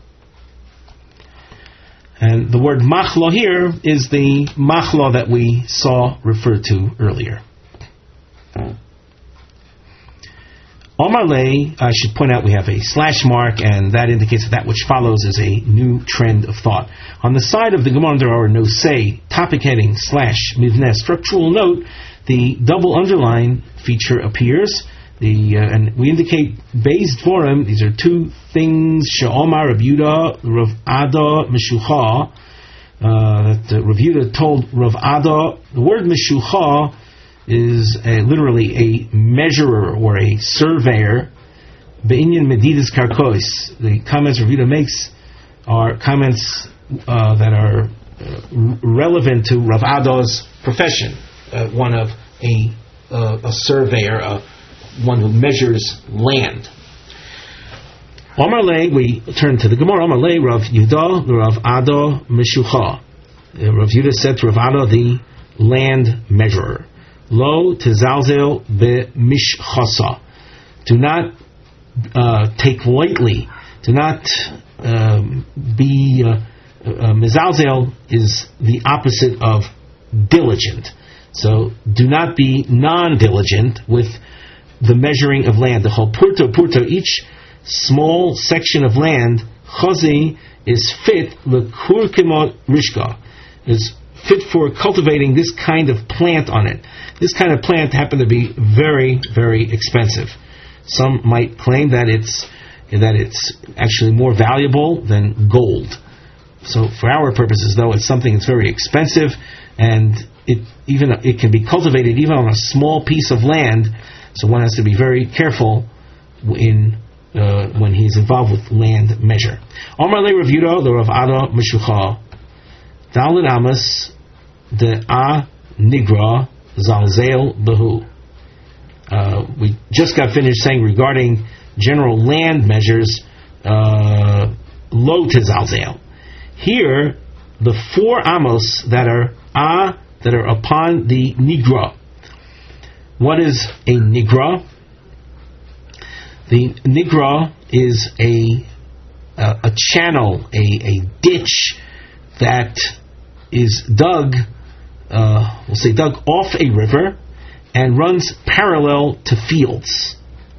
And the word machlo here is the machlo that we saw referred to earlier. Omar Lei, I should point out we have a slash mark, and that indicates that that which follows is a new trend of thought. On the side of the Gemara there are no say, topic heading, slash, mivneh, structural note, the double underline feature appears. The uh, and we indicate Beis Dvorim. These are two things. She'omar Rav Yehuda Rav Ada Meshucha. Uh, that uh, Rav Yehuda told Rav Ada. The word Meshucha is a, literally a measurer or a surveyor. Be'inyan Medidas Karkois. The comments Rav Yehuda makes are comments uh, that are uh, relevant to Rav Ada's profession. Uh, one of a uh, a surveyor. A, one who measures land. Omar Lei, we turn to the Gemara. Omar Lei, Rav Yehuda, Rav Ada Meshucha. Rav Yehuda said to Rav Ada, the land measurer, Lo tezalzel be'mishchasa. Do not uh, take lightly. Do not um, be uh, uh, mezalzel is the opposite of diligent. So do not be non-diligent with the measuring of land. The whole purto purto, each small section of land, chazi, is fit l'kurkimot rishka, is fit for cultivating this kind of plant on it. This kind of plant happened to be very, very expensive. Some might claim that it's that it's actually more valuable than gold. So for our purposes, though, it's something that's very expensive, and it even it can be cultivated even on a small piece of land. So one has to be very careful in uh, when he's involved with land measure. Omar le Rav Yehuda, the Rav Ada Meshucha, Daled Amos, the A Nigra Zalzel Behu. Uh, we just got finished saying regarding general land measures, uh, Lo Tezalzel. Here, the four Amos that are A that are upon the Nigra. What is a nigra? The nigra is a a, a channel, a, a ditch that is dug, uh, we'll say dug off a river and runs parallel to fields.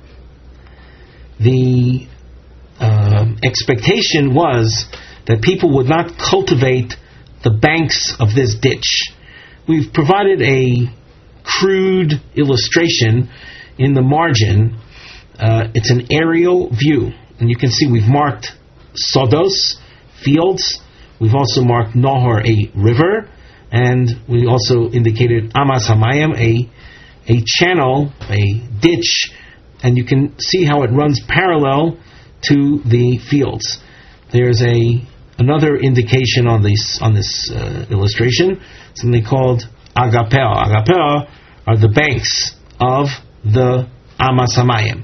The uh, expectation was that people would not cultivate the banks of this ditch. We've provided a crude illustration in the margin. Uh, it's an aerial view, and you can see we've marked sodos, fields. We've also marked Nahor, a river, and we also indicated Amas Hamayim, a a channel, a ditch, and you can see how it runs parallel to the fields. There's a another indication on this on this uh, illustration, something called Agapel. Agapel are the banks of the Amas Hamayim.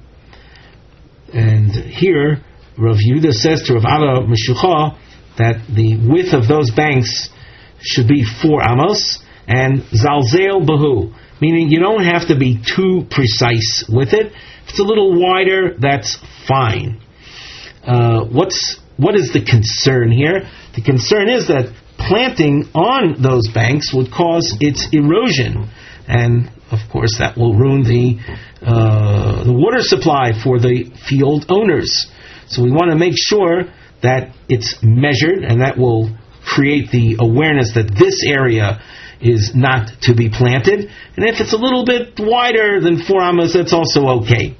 And here, Rav Yehuda says to Rav Ada Meshucha that the width of those banks should be four amos, and Zalzel Behu, meaning you don't have to be too precise with it. If it's a little wider, that's fine. Uh, what's what is the concern here? The concern is that planting on those banks would cause its erosion, and of course that will ruin the uh, the water supply for the field owners. So we want to make sure that it's measured, and that will create the awareness that this area is not to be planted. And if it's a little bit wider than four amos, that's also okay.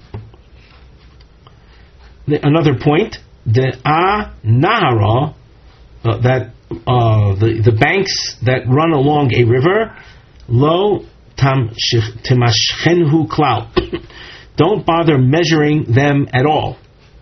Another point, the a nahara, uh, that uh, the the banks that run along a river, lo tam timashchenhu klal. Don't bother measuring them at all.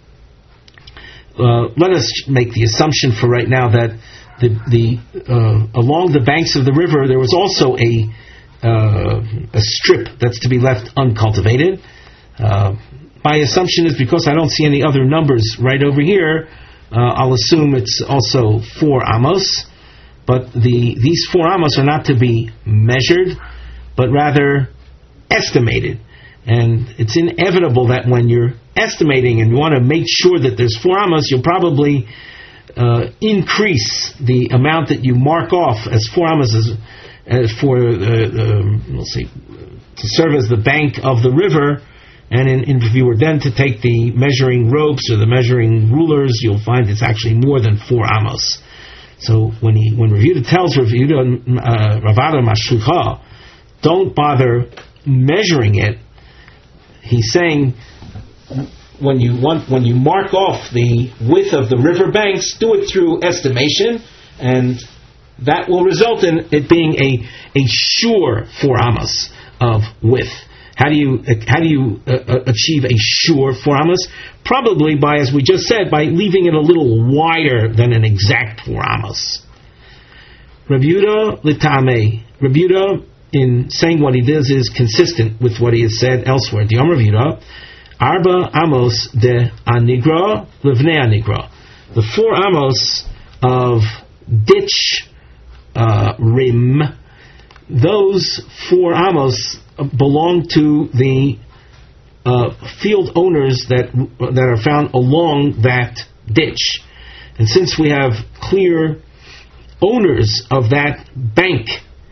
Uh, let us make the assumption for right now that the the uh, along the banks of the river there was also a uh, a strip that's to be left uncultivated. Uh, my assumption is because I don't see any other numbers right over here. Uh, I'll assume it's also four amos, but the these four amos are not to be measured, but rather estimated. And it's inevitable that when you're estimating and you want to make sure that there's four amos, you'll probably uh, increase the amount that you mark off as four amos as, as for uh, uh, we'll see to serve as the bank of the river. And in, in, if you were then to take the measuring ropes or the measuring rulers, you'll find it's actually more than four amos. So when he when Rav Yehuda tells Rav Yehuda uh, Rav Ada Mashlucha, don't bother measuring it. He's saying when you want when you mark off the width of the river banks, do it through estimation, and that will result in it being a a sure four amos of width. How do you how do you uh, achieve a sure four amos? Probably by, as we just said, by leaving it a little wider than an exact four amos. Rav Yehuda l'tamei. Rav Yehuda, in saying what he does, is consistent with what he has said elsewhere. The Rav Yehuda, arba amos de anigra levnei anigra. The four amos of ditch uh, rim, those four amos belong to the uh, field owners that that are found along that ditch. And since we have clear owners of that bank,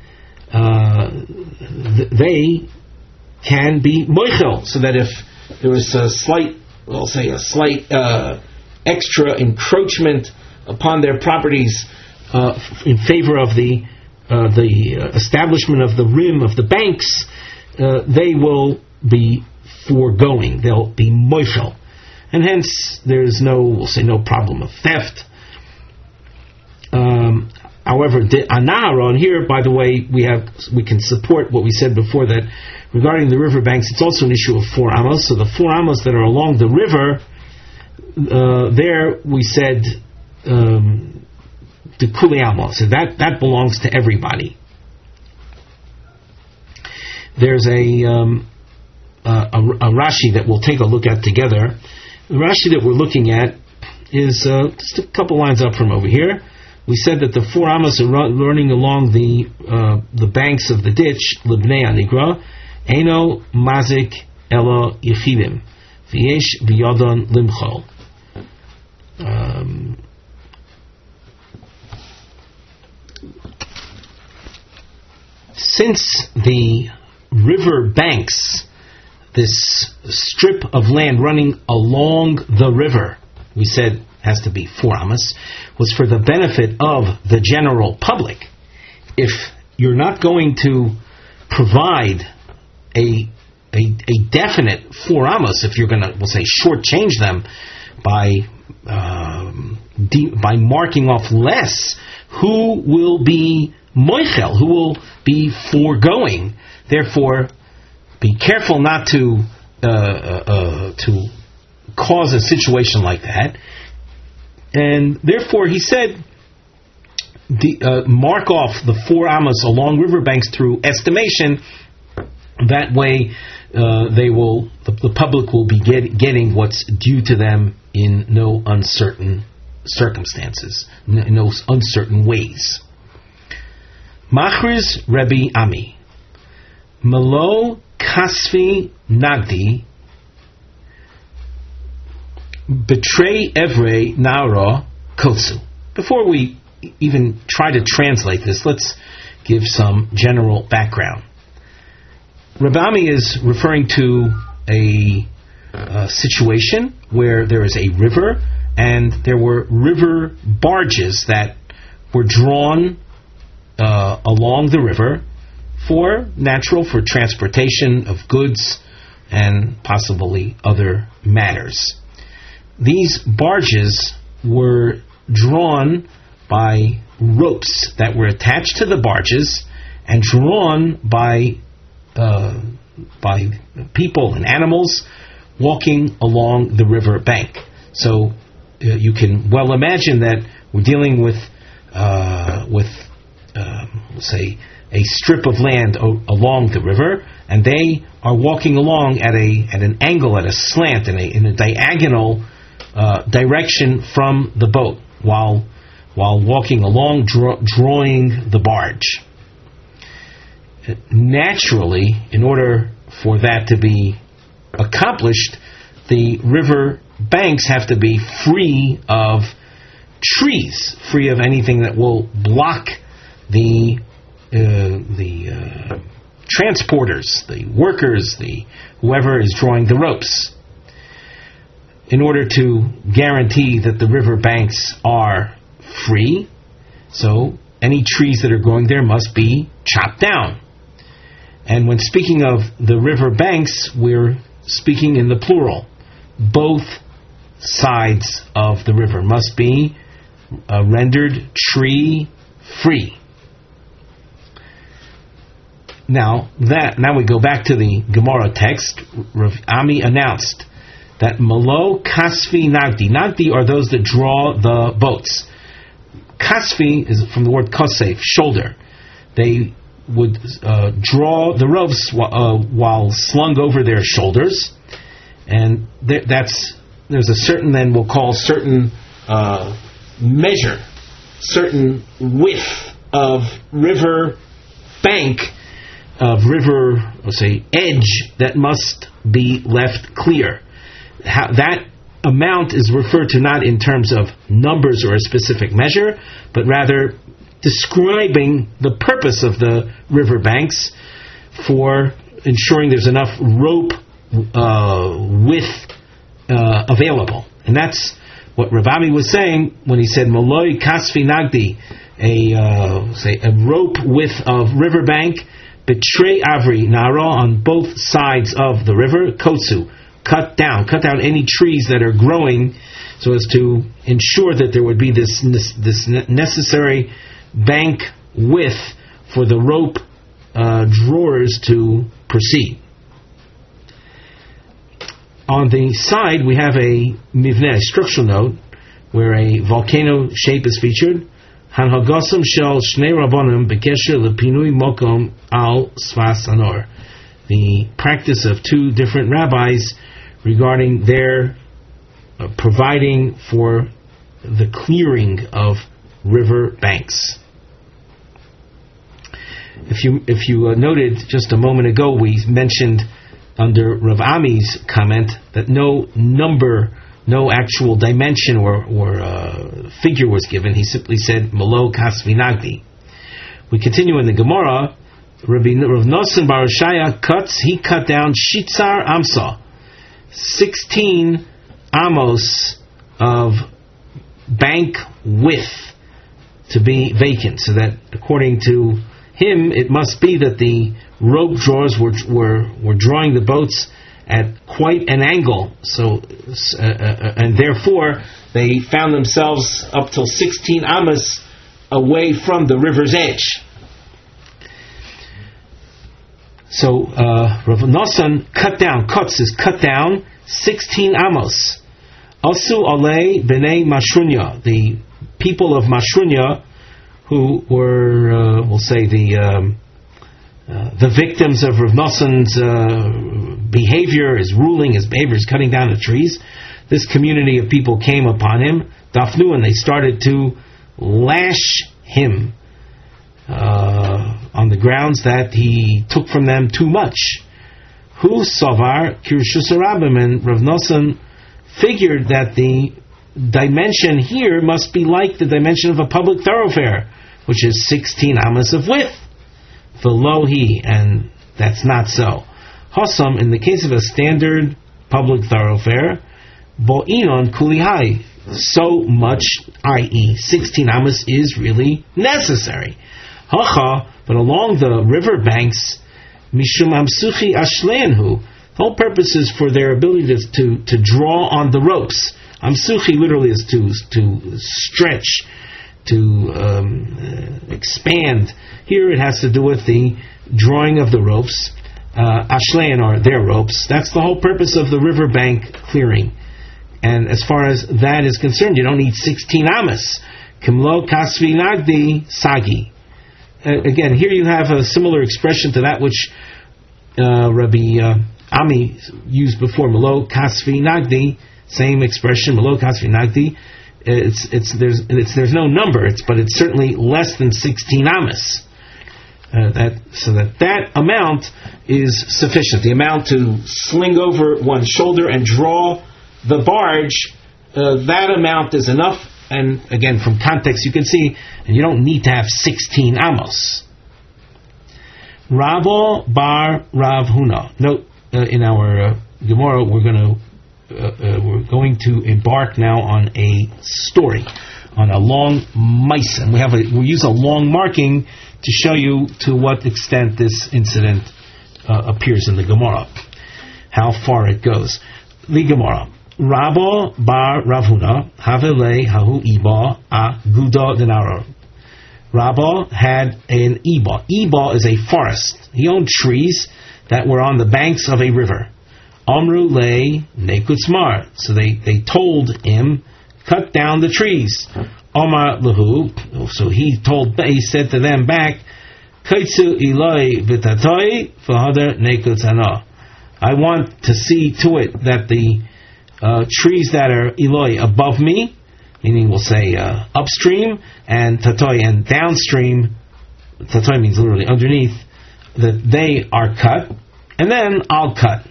uh, th- they can be moichel, so that if there was a slight, we'll say a slight uh, extra encroachment upon their properties uh, in favor of the uh, the establishment of the rim of the banks, Uh, they will be foregoing. They'll be moichel, and hence there's no, we'll say, no problem of theft. Um, however, the anaharon here, by the way, we have we can support what we said before, that regarding the river banks, it's also an issue of four amos. So the four amos that are along the river, uh, there we said um, the kuli amos. So that that belongs to everybody. There's a, um, uh, a a Rashi that we'll take a look at together. The Rashi that we're looking at is uh, just a couple lines up from over here. We said that the four amos are run, running along the uh, the banks of the ditch, Libnei Anigra, Eno Mazik Elo Yechidim, V'yesh B'yodon Limchol. Um, since the river banks, this strip of land running along the river, we said has to be four amos, was for the benefit of the general public. If you're not going to provide a a, a definite four amos, if you're going to, we'll say, shortchange them by um, de- by marking off less, who will be moichel? Who will be foregoing? Therefore, be careful not to uh, uh, to cause a situation like that. And therefore, he said, the, uh, mark off the four amos along riverbanks through estimation. That way, uh, they will the, the public will be get, getting what's due to them in no uncertain circumstances, in no uncertain ways. Machriz Rebbe Ami. Malo kasfi nagdi betray evre naura kotsu. Before we even try to translate this, let's give some general background. Rebbe Ami is referring to a, a situation where there is a river and there were river barges that were drawn uh, along the river for natural, for transportation of goods and possibly other matters. These barges were drawn by ropes that were attached to the barges and drawn by uh, by people and animals walking along the river bank. So uh, you can well imagine that we're dealing with uh, with um, say a strip of land o- along the river, and they are walking along at a at an angle, at a slant, in a in a diagonal uh, direction from the boat, while while walking along, draw, drawing the barge. Naturally, in order for that to be accomplished, the river banks have to be free of trees, free of anything that will block the uh, the uh, transporters, the workers, the whoever is drawing the ropes. In order to guarantee that the river banks are free, so any trees that are growing there must be chopped down. And when speaking of the river banks, we're speaking in the plural. Both sides of the river must be uh, rendered tree-free. Now that now we go back to the Gemara text. Rav Ami announced that Malo Kasvi Nagdi. Nagdi are those that draw the boats. Kasvi is from the word kosef, shoulder. They would uh, draw the ropes uh, while slung over their shoulders, and th- that's there's a certain then we'll call certain uh, measure, certain width of river bank, of river, let's say, edge that must be left clear. How, that amount is referred to not in terms of numbers or a specific measure, but rather describing the purpose of the river banks for ensuring there's enough rope uh, width uh, available. And that's what Rav Ami was saying when he said, Maloi Kasfi Nagdi, a, uh, say, a rope width of riverbank, Betrei Avri Nara, on both sides of the river, Kotsu, cut down, cut down any trees that are growing so as to ensure that there would be this, this necessary bank width for the rope uh, drawers to proceed. On the side, we have a mivneh, a structural note, where a volcano shape is featured. Hanhagosam shel shnei rabbanim bekesher lepinui mokom al sfas hanor. The practice of two different rabbis regarding their uh, providing for the clearing of river banks. If you if you uh, noted just a moment ago, we mentioned under Rav Ami's comment that no number, no actual dimension or, or uh, figure was given. He simply said, Malo Kasvi Nagdi. We continue in the Gemara. Rabbi Rav Nosson Bar Shaya cuts, he cut down Shitzar Amsa, sixteen amos of bank width to be vacant, so that according to him, it must be that the rope drawers were were were drawing the boats at quite an angle. So, uh, uh, and therefore, they found themselves up till sixteen amos away from the river's edge. So, uh, Rav Nosson cut down. Kutz is cut down sixteen amos. Asu alei b'nei Mashrunya, the people of Mashrunya, who were, uh, we'll say, the um, uh, the victims of Rav Nosson's uh, behavior, his ruling, his behavior, his cutting down of trees. This community of people came upon him, Dafnu, and they started to lash him uh, on the grounds that he took from them too much. Hu Savar Kirshus Rabim, and Rav Nosson figured that the dimension here must be like the dimension of a public thoroughfare, which is sixteen amos of width. Velohi, and that's not so. Hossam, in the case of a standard public thoroughfare, Bo'inon Kulihai, so much, that is sixteen amos is really necessary. Hacha, but along the river banks, Mishum Amsuchi Ashleanhu, the whole purpose is for their ability to, to, to draw on the ropes. Amsuchi literally is to, to stretch, to um, uh, expand. Here it has to do with the drawing of the ropes. Uh, Ashlein are their ropes. That's the whole purpose of the riverbank clearing. And as far as that is concerned, you don't need sixteen amas. Kimlo kasvi nagdi sagi. Uh, again, here you have a similar expression to that which uh, Rabbi uh, Ami used before. Melo kasvi nagdi, same expression. Melo kasvi nagdi. It's it's there's it's there's no number. It's but it's certainly less than sixteen amas. Uh, that so that that amount is sufficient. The amount to sling over one's shoulder and draw the barge, uh, that amount is enough. And again, from context, you can see, and you don't need to have sixteen amos. Rabo bar Rav Huna. Note uh, in our uh, Gemara, we're going to uh, uh, we're going to embark now on a story, on a long maisa. And we have a we use a long marking to show you to what extent this incident uh, appears in the Gemara, how far it goes. The Gemara. Rabo bar Rav Huna havele hahu iba a guda denaro. Rabo had an iba. Iba is a forest. He owned trees that were on the banks of a river. Amru le nekutzmar. So they, they told him, cut down the trees. Omar lehu. So he told, he said to them back, kaitzu ilai v'tatoi v'hader nekutzana. I want to see to it that the Uh, trees that are Eloi above me, meaning we'll say uh, upstream, and Tatoi and downstream, Tatoi means literally underneath, that they are cut, and then I'll cut.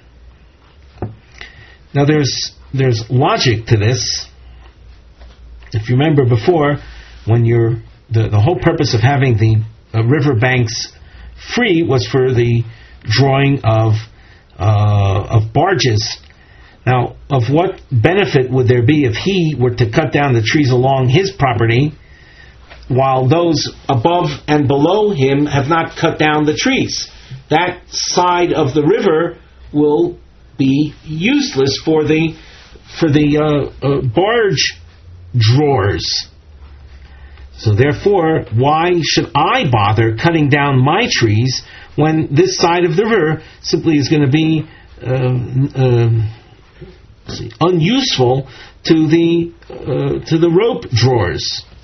Now there's there's logic to this. If you remember before, when you're the, the whole purpose of having the uh, river banks free was for the drawing of uh, of barges. Now, of what benefit would there be if he were to cut down the trees along his property while those above and below him have not cut down the trees? That side of the river will be useless for the for the uh, uh, barge drawers. So therefore, why should I bother cutting down my trees when this side of the river simply is going to be uh, uh, unuseful to the uh, to the rope drawers?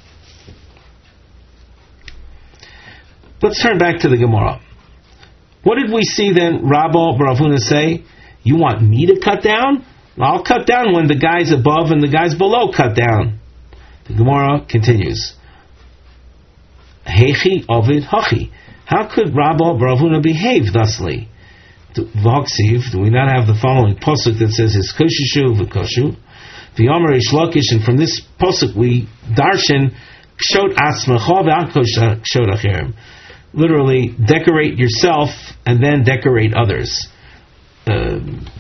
Let's turn back to the Gemara. What did we see then? Rabba Rav Huna say, "You want me to cut down? I'll cut down when the guys above and the guys below cut down." The Gemara continues. Hechi Ovid Hachi. How could Rabba Rav Huna behave thusly? V'haksiv, do we not have the following posuk that says his koshishu v'koshu v'yomer ish lakish, and from this posuk we darshan kshot asmecha v'akosha kshot acherim. Literally, decorate yourself and then decorate others. Uh,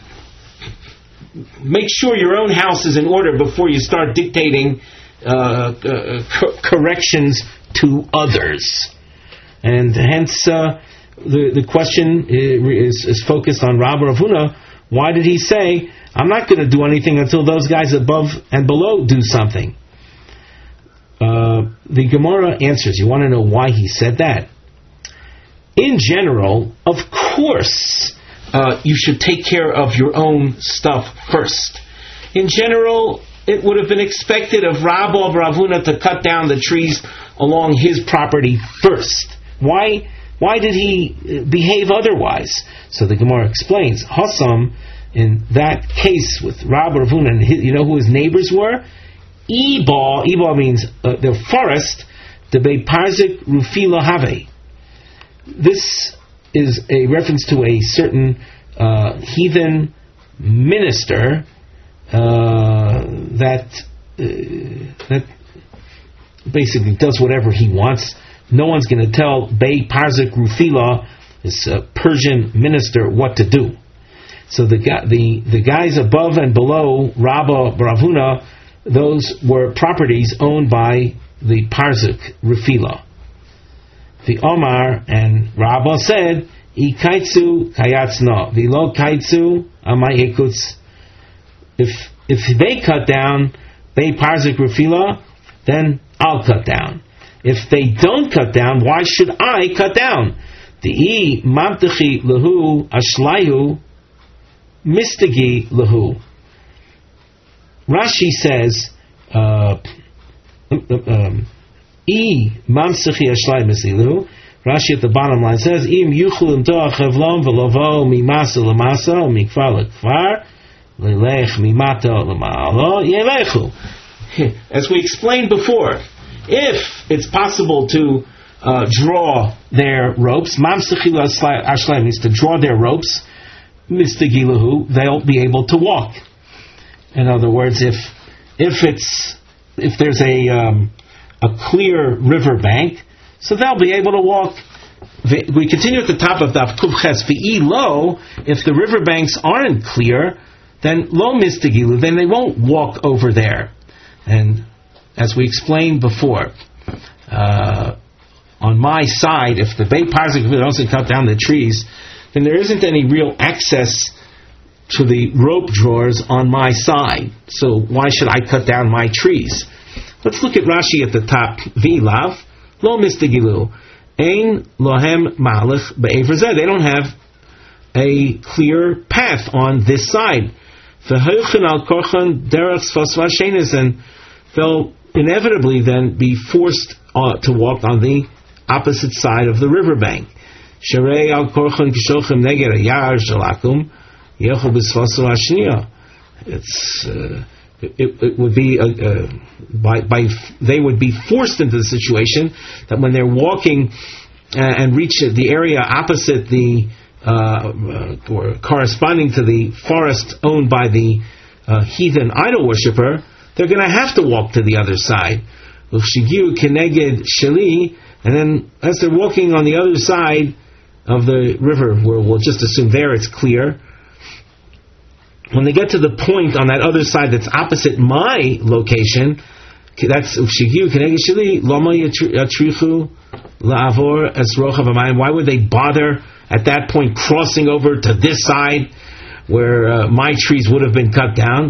make sure your own house is in order before you start dictating uh, uh, co- corrections to others. And hence, uh, The, the question is, is focused on Rabbi Rav Huna. Why did he say, I'm not going to do anything until those guys above and below do something? Uh, the Gemara answers. You want to know why he said that? In general, of course, uh, you should take care of your own stuff first. In general, it would have been expected of Rabbi Rav Huna to cut down the trees along his property first. Why? Why did he behave otherwise? So the Gemara explains. Hassam, in that case with Rabbi Rav Huna, and his, you know who his neighbors were? Iba. Iba means uh, the forest. The Beiparzik Rufila Have. This is a reference to a certain uh, heathen minister uh, that uh, that basically does whatever he wants. No one's going to tell Bey Parzik Rufila, this uh, Persian minister, what to do. So the the the guys above and below Rabba Rav Huna, those were properties owned by the Parzik Rufila. The Omar and Rabba said, "Ikaitsu kayatzna v'lo kaitsu amay ekutz." If if they cut down Bey Parzik Rufila, then I'll cut down. If they don't cut down, why should I cut down? The e mamtechi lehu ashlayu mistigi lehu. Rashi says, uh, um, e mamtechi ashlayu mistigi lehu. Rashi at the bottom line says, im yuchul imtoach chavlom v'lovo mimasa l'masa mikfar l'kfar l'lech mimato l'ma'alo yelechu. As we explained before, if it's possible to uh, draw their ropes, mamsechil ashleim means to draw their ropes, mistagilahu, they'll be able to walk. In other words, if if it's if there's a um, a clear river bank, so they'll be able to walk. We continue at the top of Daf Kuf Ches V'i lo. If the river banks aren't clear, then lo mistagilu, then they won't walk over there. And as we explained before, uh, on my side, if the Beit Parzik doesn't cut down the trees, then there isn't any real access to the rope drawers on my side. So why should I cut down my trees? Let's look at Rashi at the top. V'ilav lo mistagilu ein lohem malach be'ever zeh. They don't have a clear path on this side. V'hochen al korchan derech sfos v'ashenis, and they'll inevitably then be forced uh, to walk on the opposite side of the riverbank. Sharei al korchan kishochem neged ayar shalakum yechol b'sfaso hashniya. It's uh, it, it would be uh, uh, by by they would be forced into the situation that when they're walking uh, and reach the area opposite the uh, uh, or corresponding to the forest owned by the uh, heathen idol worshipper, they're going to have to walk to the other side. And then as they're walking on the other side of the river, where we'll just assume there it's clear, when they get to the point on that other side that's opposite my location, that's why would they bother at that point crossing over to this side where uh, my trees would have been cut down?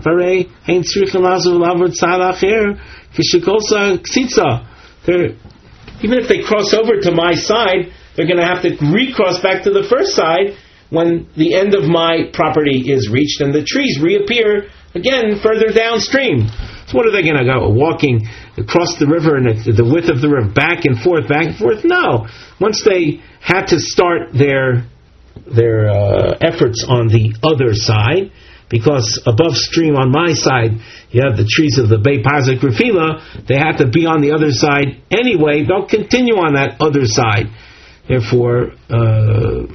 Even if they cross over to my side, they're going to have to recross back to the first side when the end of my property is reached and the trees reappear again further downstream. So what are they going to go? Walking across the river and the width of the river, back and forth, back and forth? No. Once they had to start their their uh, efforts on the other side, because above stream on my side you have the trees of the Beit Parzik Refila, they have to be on the other side anyway. They'll continue on that other side. Therefore, uh,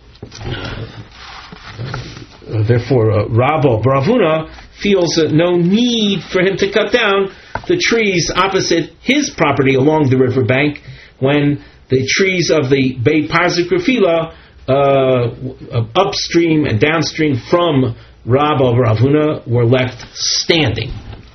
uh, therefore, uh, Rabba Baravuna feels uh, no need for him to cut down the trees opposite his property along the riverbank when the trees of the Beit Parzik Refila uh, upstream and downstream from Rabba Baravuna were left standing.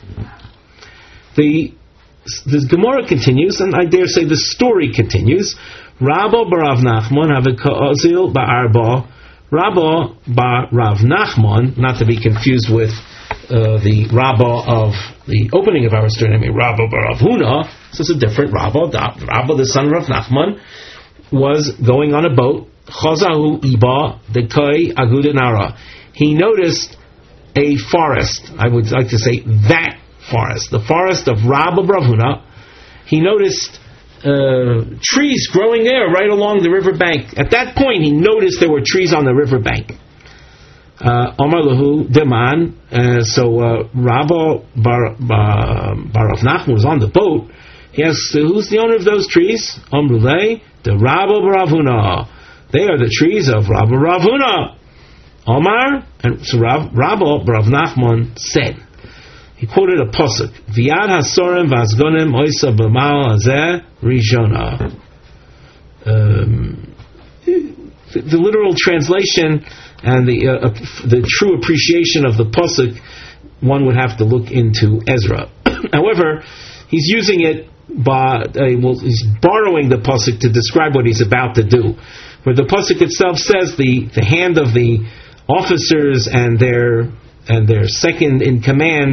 The the Gemara continues, and I dare say the story continues. Rabba Barav Nachman have a ka'ozil ba'arba. Rabba Barav Nachman, not to be confused with uh, the Rabba of the opening of our story, I mean Rabba Barav Huna. This is a different Rabba. Rabba, the son of Rav Nachman, was going on a boat. Chazahu iba dekoi agudanara. He noticed a forest. I would like to say that forest, the forest of Rabba Barav Huna. He noticed Uh, trees growing there right along the riverbank. At that point, he noticed there were trees on the riverbank. Omar Lahu Deman. So uh, Rabba Bar, Bar, Barav Nachman was on the boat. He asked, "Who's the owner of those trees?" Omrulei, the Rabba Barav Huna. They are the trees of Rabba Barav Huna. Omar, and so Rab, Rabba Barav Nachman said. He quoted a pasuk, "V'yad hasorim v'azgonim oisa b'mal hazeh rishona." Um, the, the literal translation and the uh, uh, the true appreciation of the pasuk, one would have to look into Ezra. However, he's using it by uh, well, he's borrowing the pasuk to describe what he's about to do. Where the pasuk itself says the, the hand of the officers and their and their second in command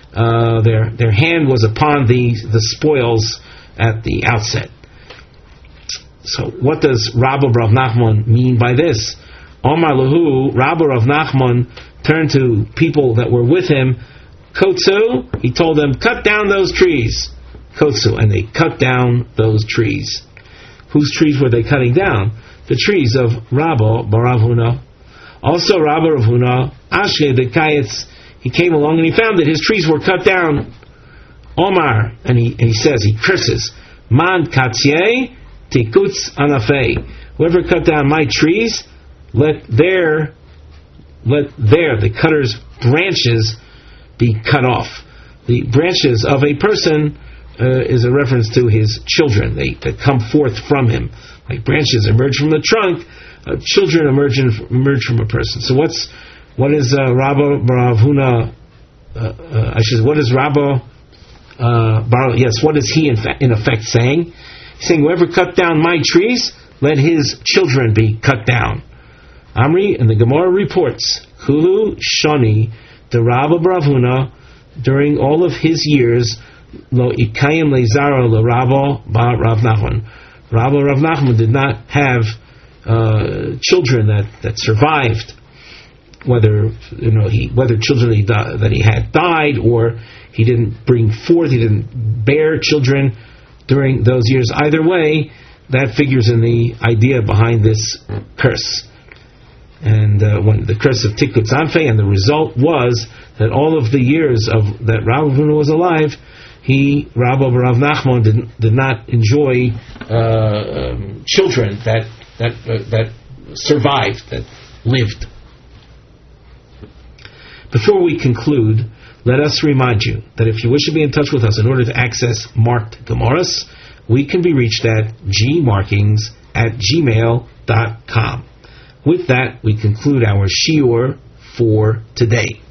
uh, their their hand was upon the the spoils at the outset. So what does Rabbi Rav Nachman mean by this? Omar Lahu, Rabbi Rav Nachman turned to people that were with him. Kotsu, he told them, cut down those trees. Kotsu, and they cut down those trees. Whose trees were they cutting down? The trees of Rabbi bar Rav Huna. Also Rabbi Rav Huna, Ashe the Kayetz, he came along and he found that his trees were cut down. Omar, and he, and he says, he curses, Man katzye tikutz anafei. Whoever cut down my trees, let their, let their, the cutter's branches be cut off. The branches of a person uh, is a reference to his children. They that come forth from him. Like branches emerge from the trunk, uh, children emerge, in, emerge from a person. So what's what is uh, Rabbi Rav Huna? Uh, uh, I should. What is Rabbi? Uh, Bar, yes. What is he in, fa- in effect saying? He's saying, whoever cut down my trees, let his children be cut down. Amri and the Gemara reports, Kulu Shani, the Rabbi Rav Huna, during all of his years, lo ikayim leizara le Rabbi bar Rav Nachman. Rabbi Rav Nachman did not have uh, children that, that survived, whether you know he whether children he di- that he had died or he didn't bring forth, he didn't bear children during those years. Either way, that figures in the idea behind this curse. And uh, when the curse of Tikutz Anfei, and the result was that all of the years of that Rav Huna was alive, he, Rabbi Rav Nachman, did, did not enjoy uh, um, children that that uh, that survived, that lived. Before we conclude, let us remind you that if you wish to be in touch with us in order to access marked Gemaras, we can be reached at gmarkings at gmail dot com. With that, we conclude our shiur for today.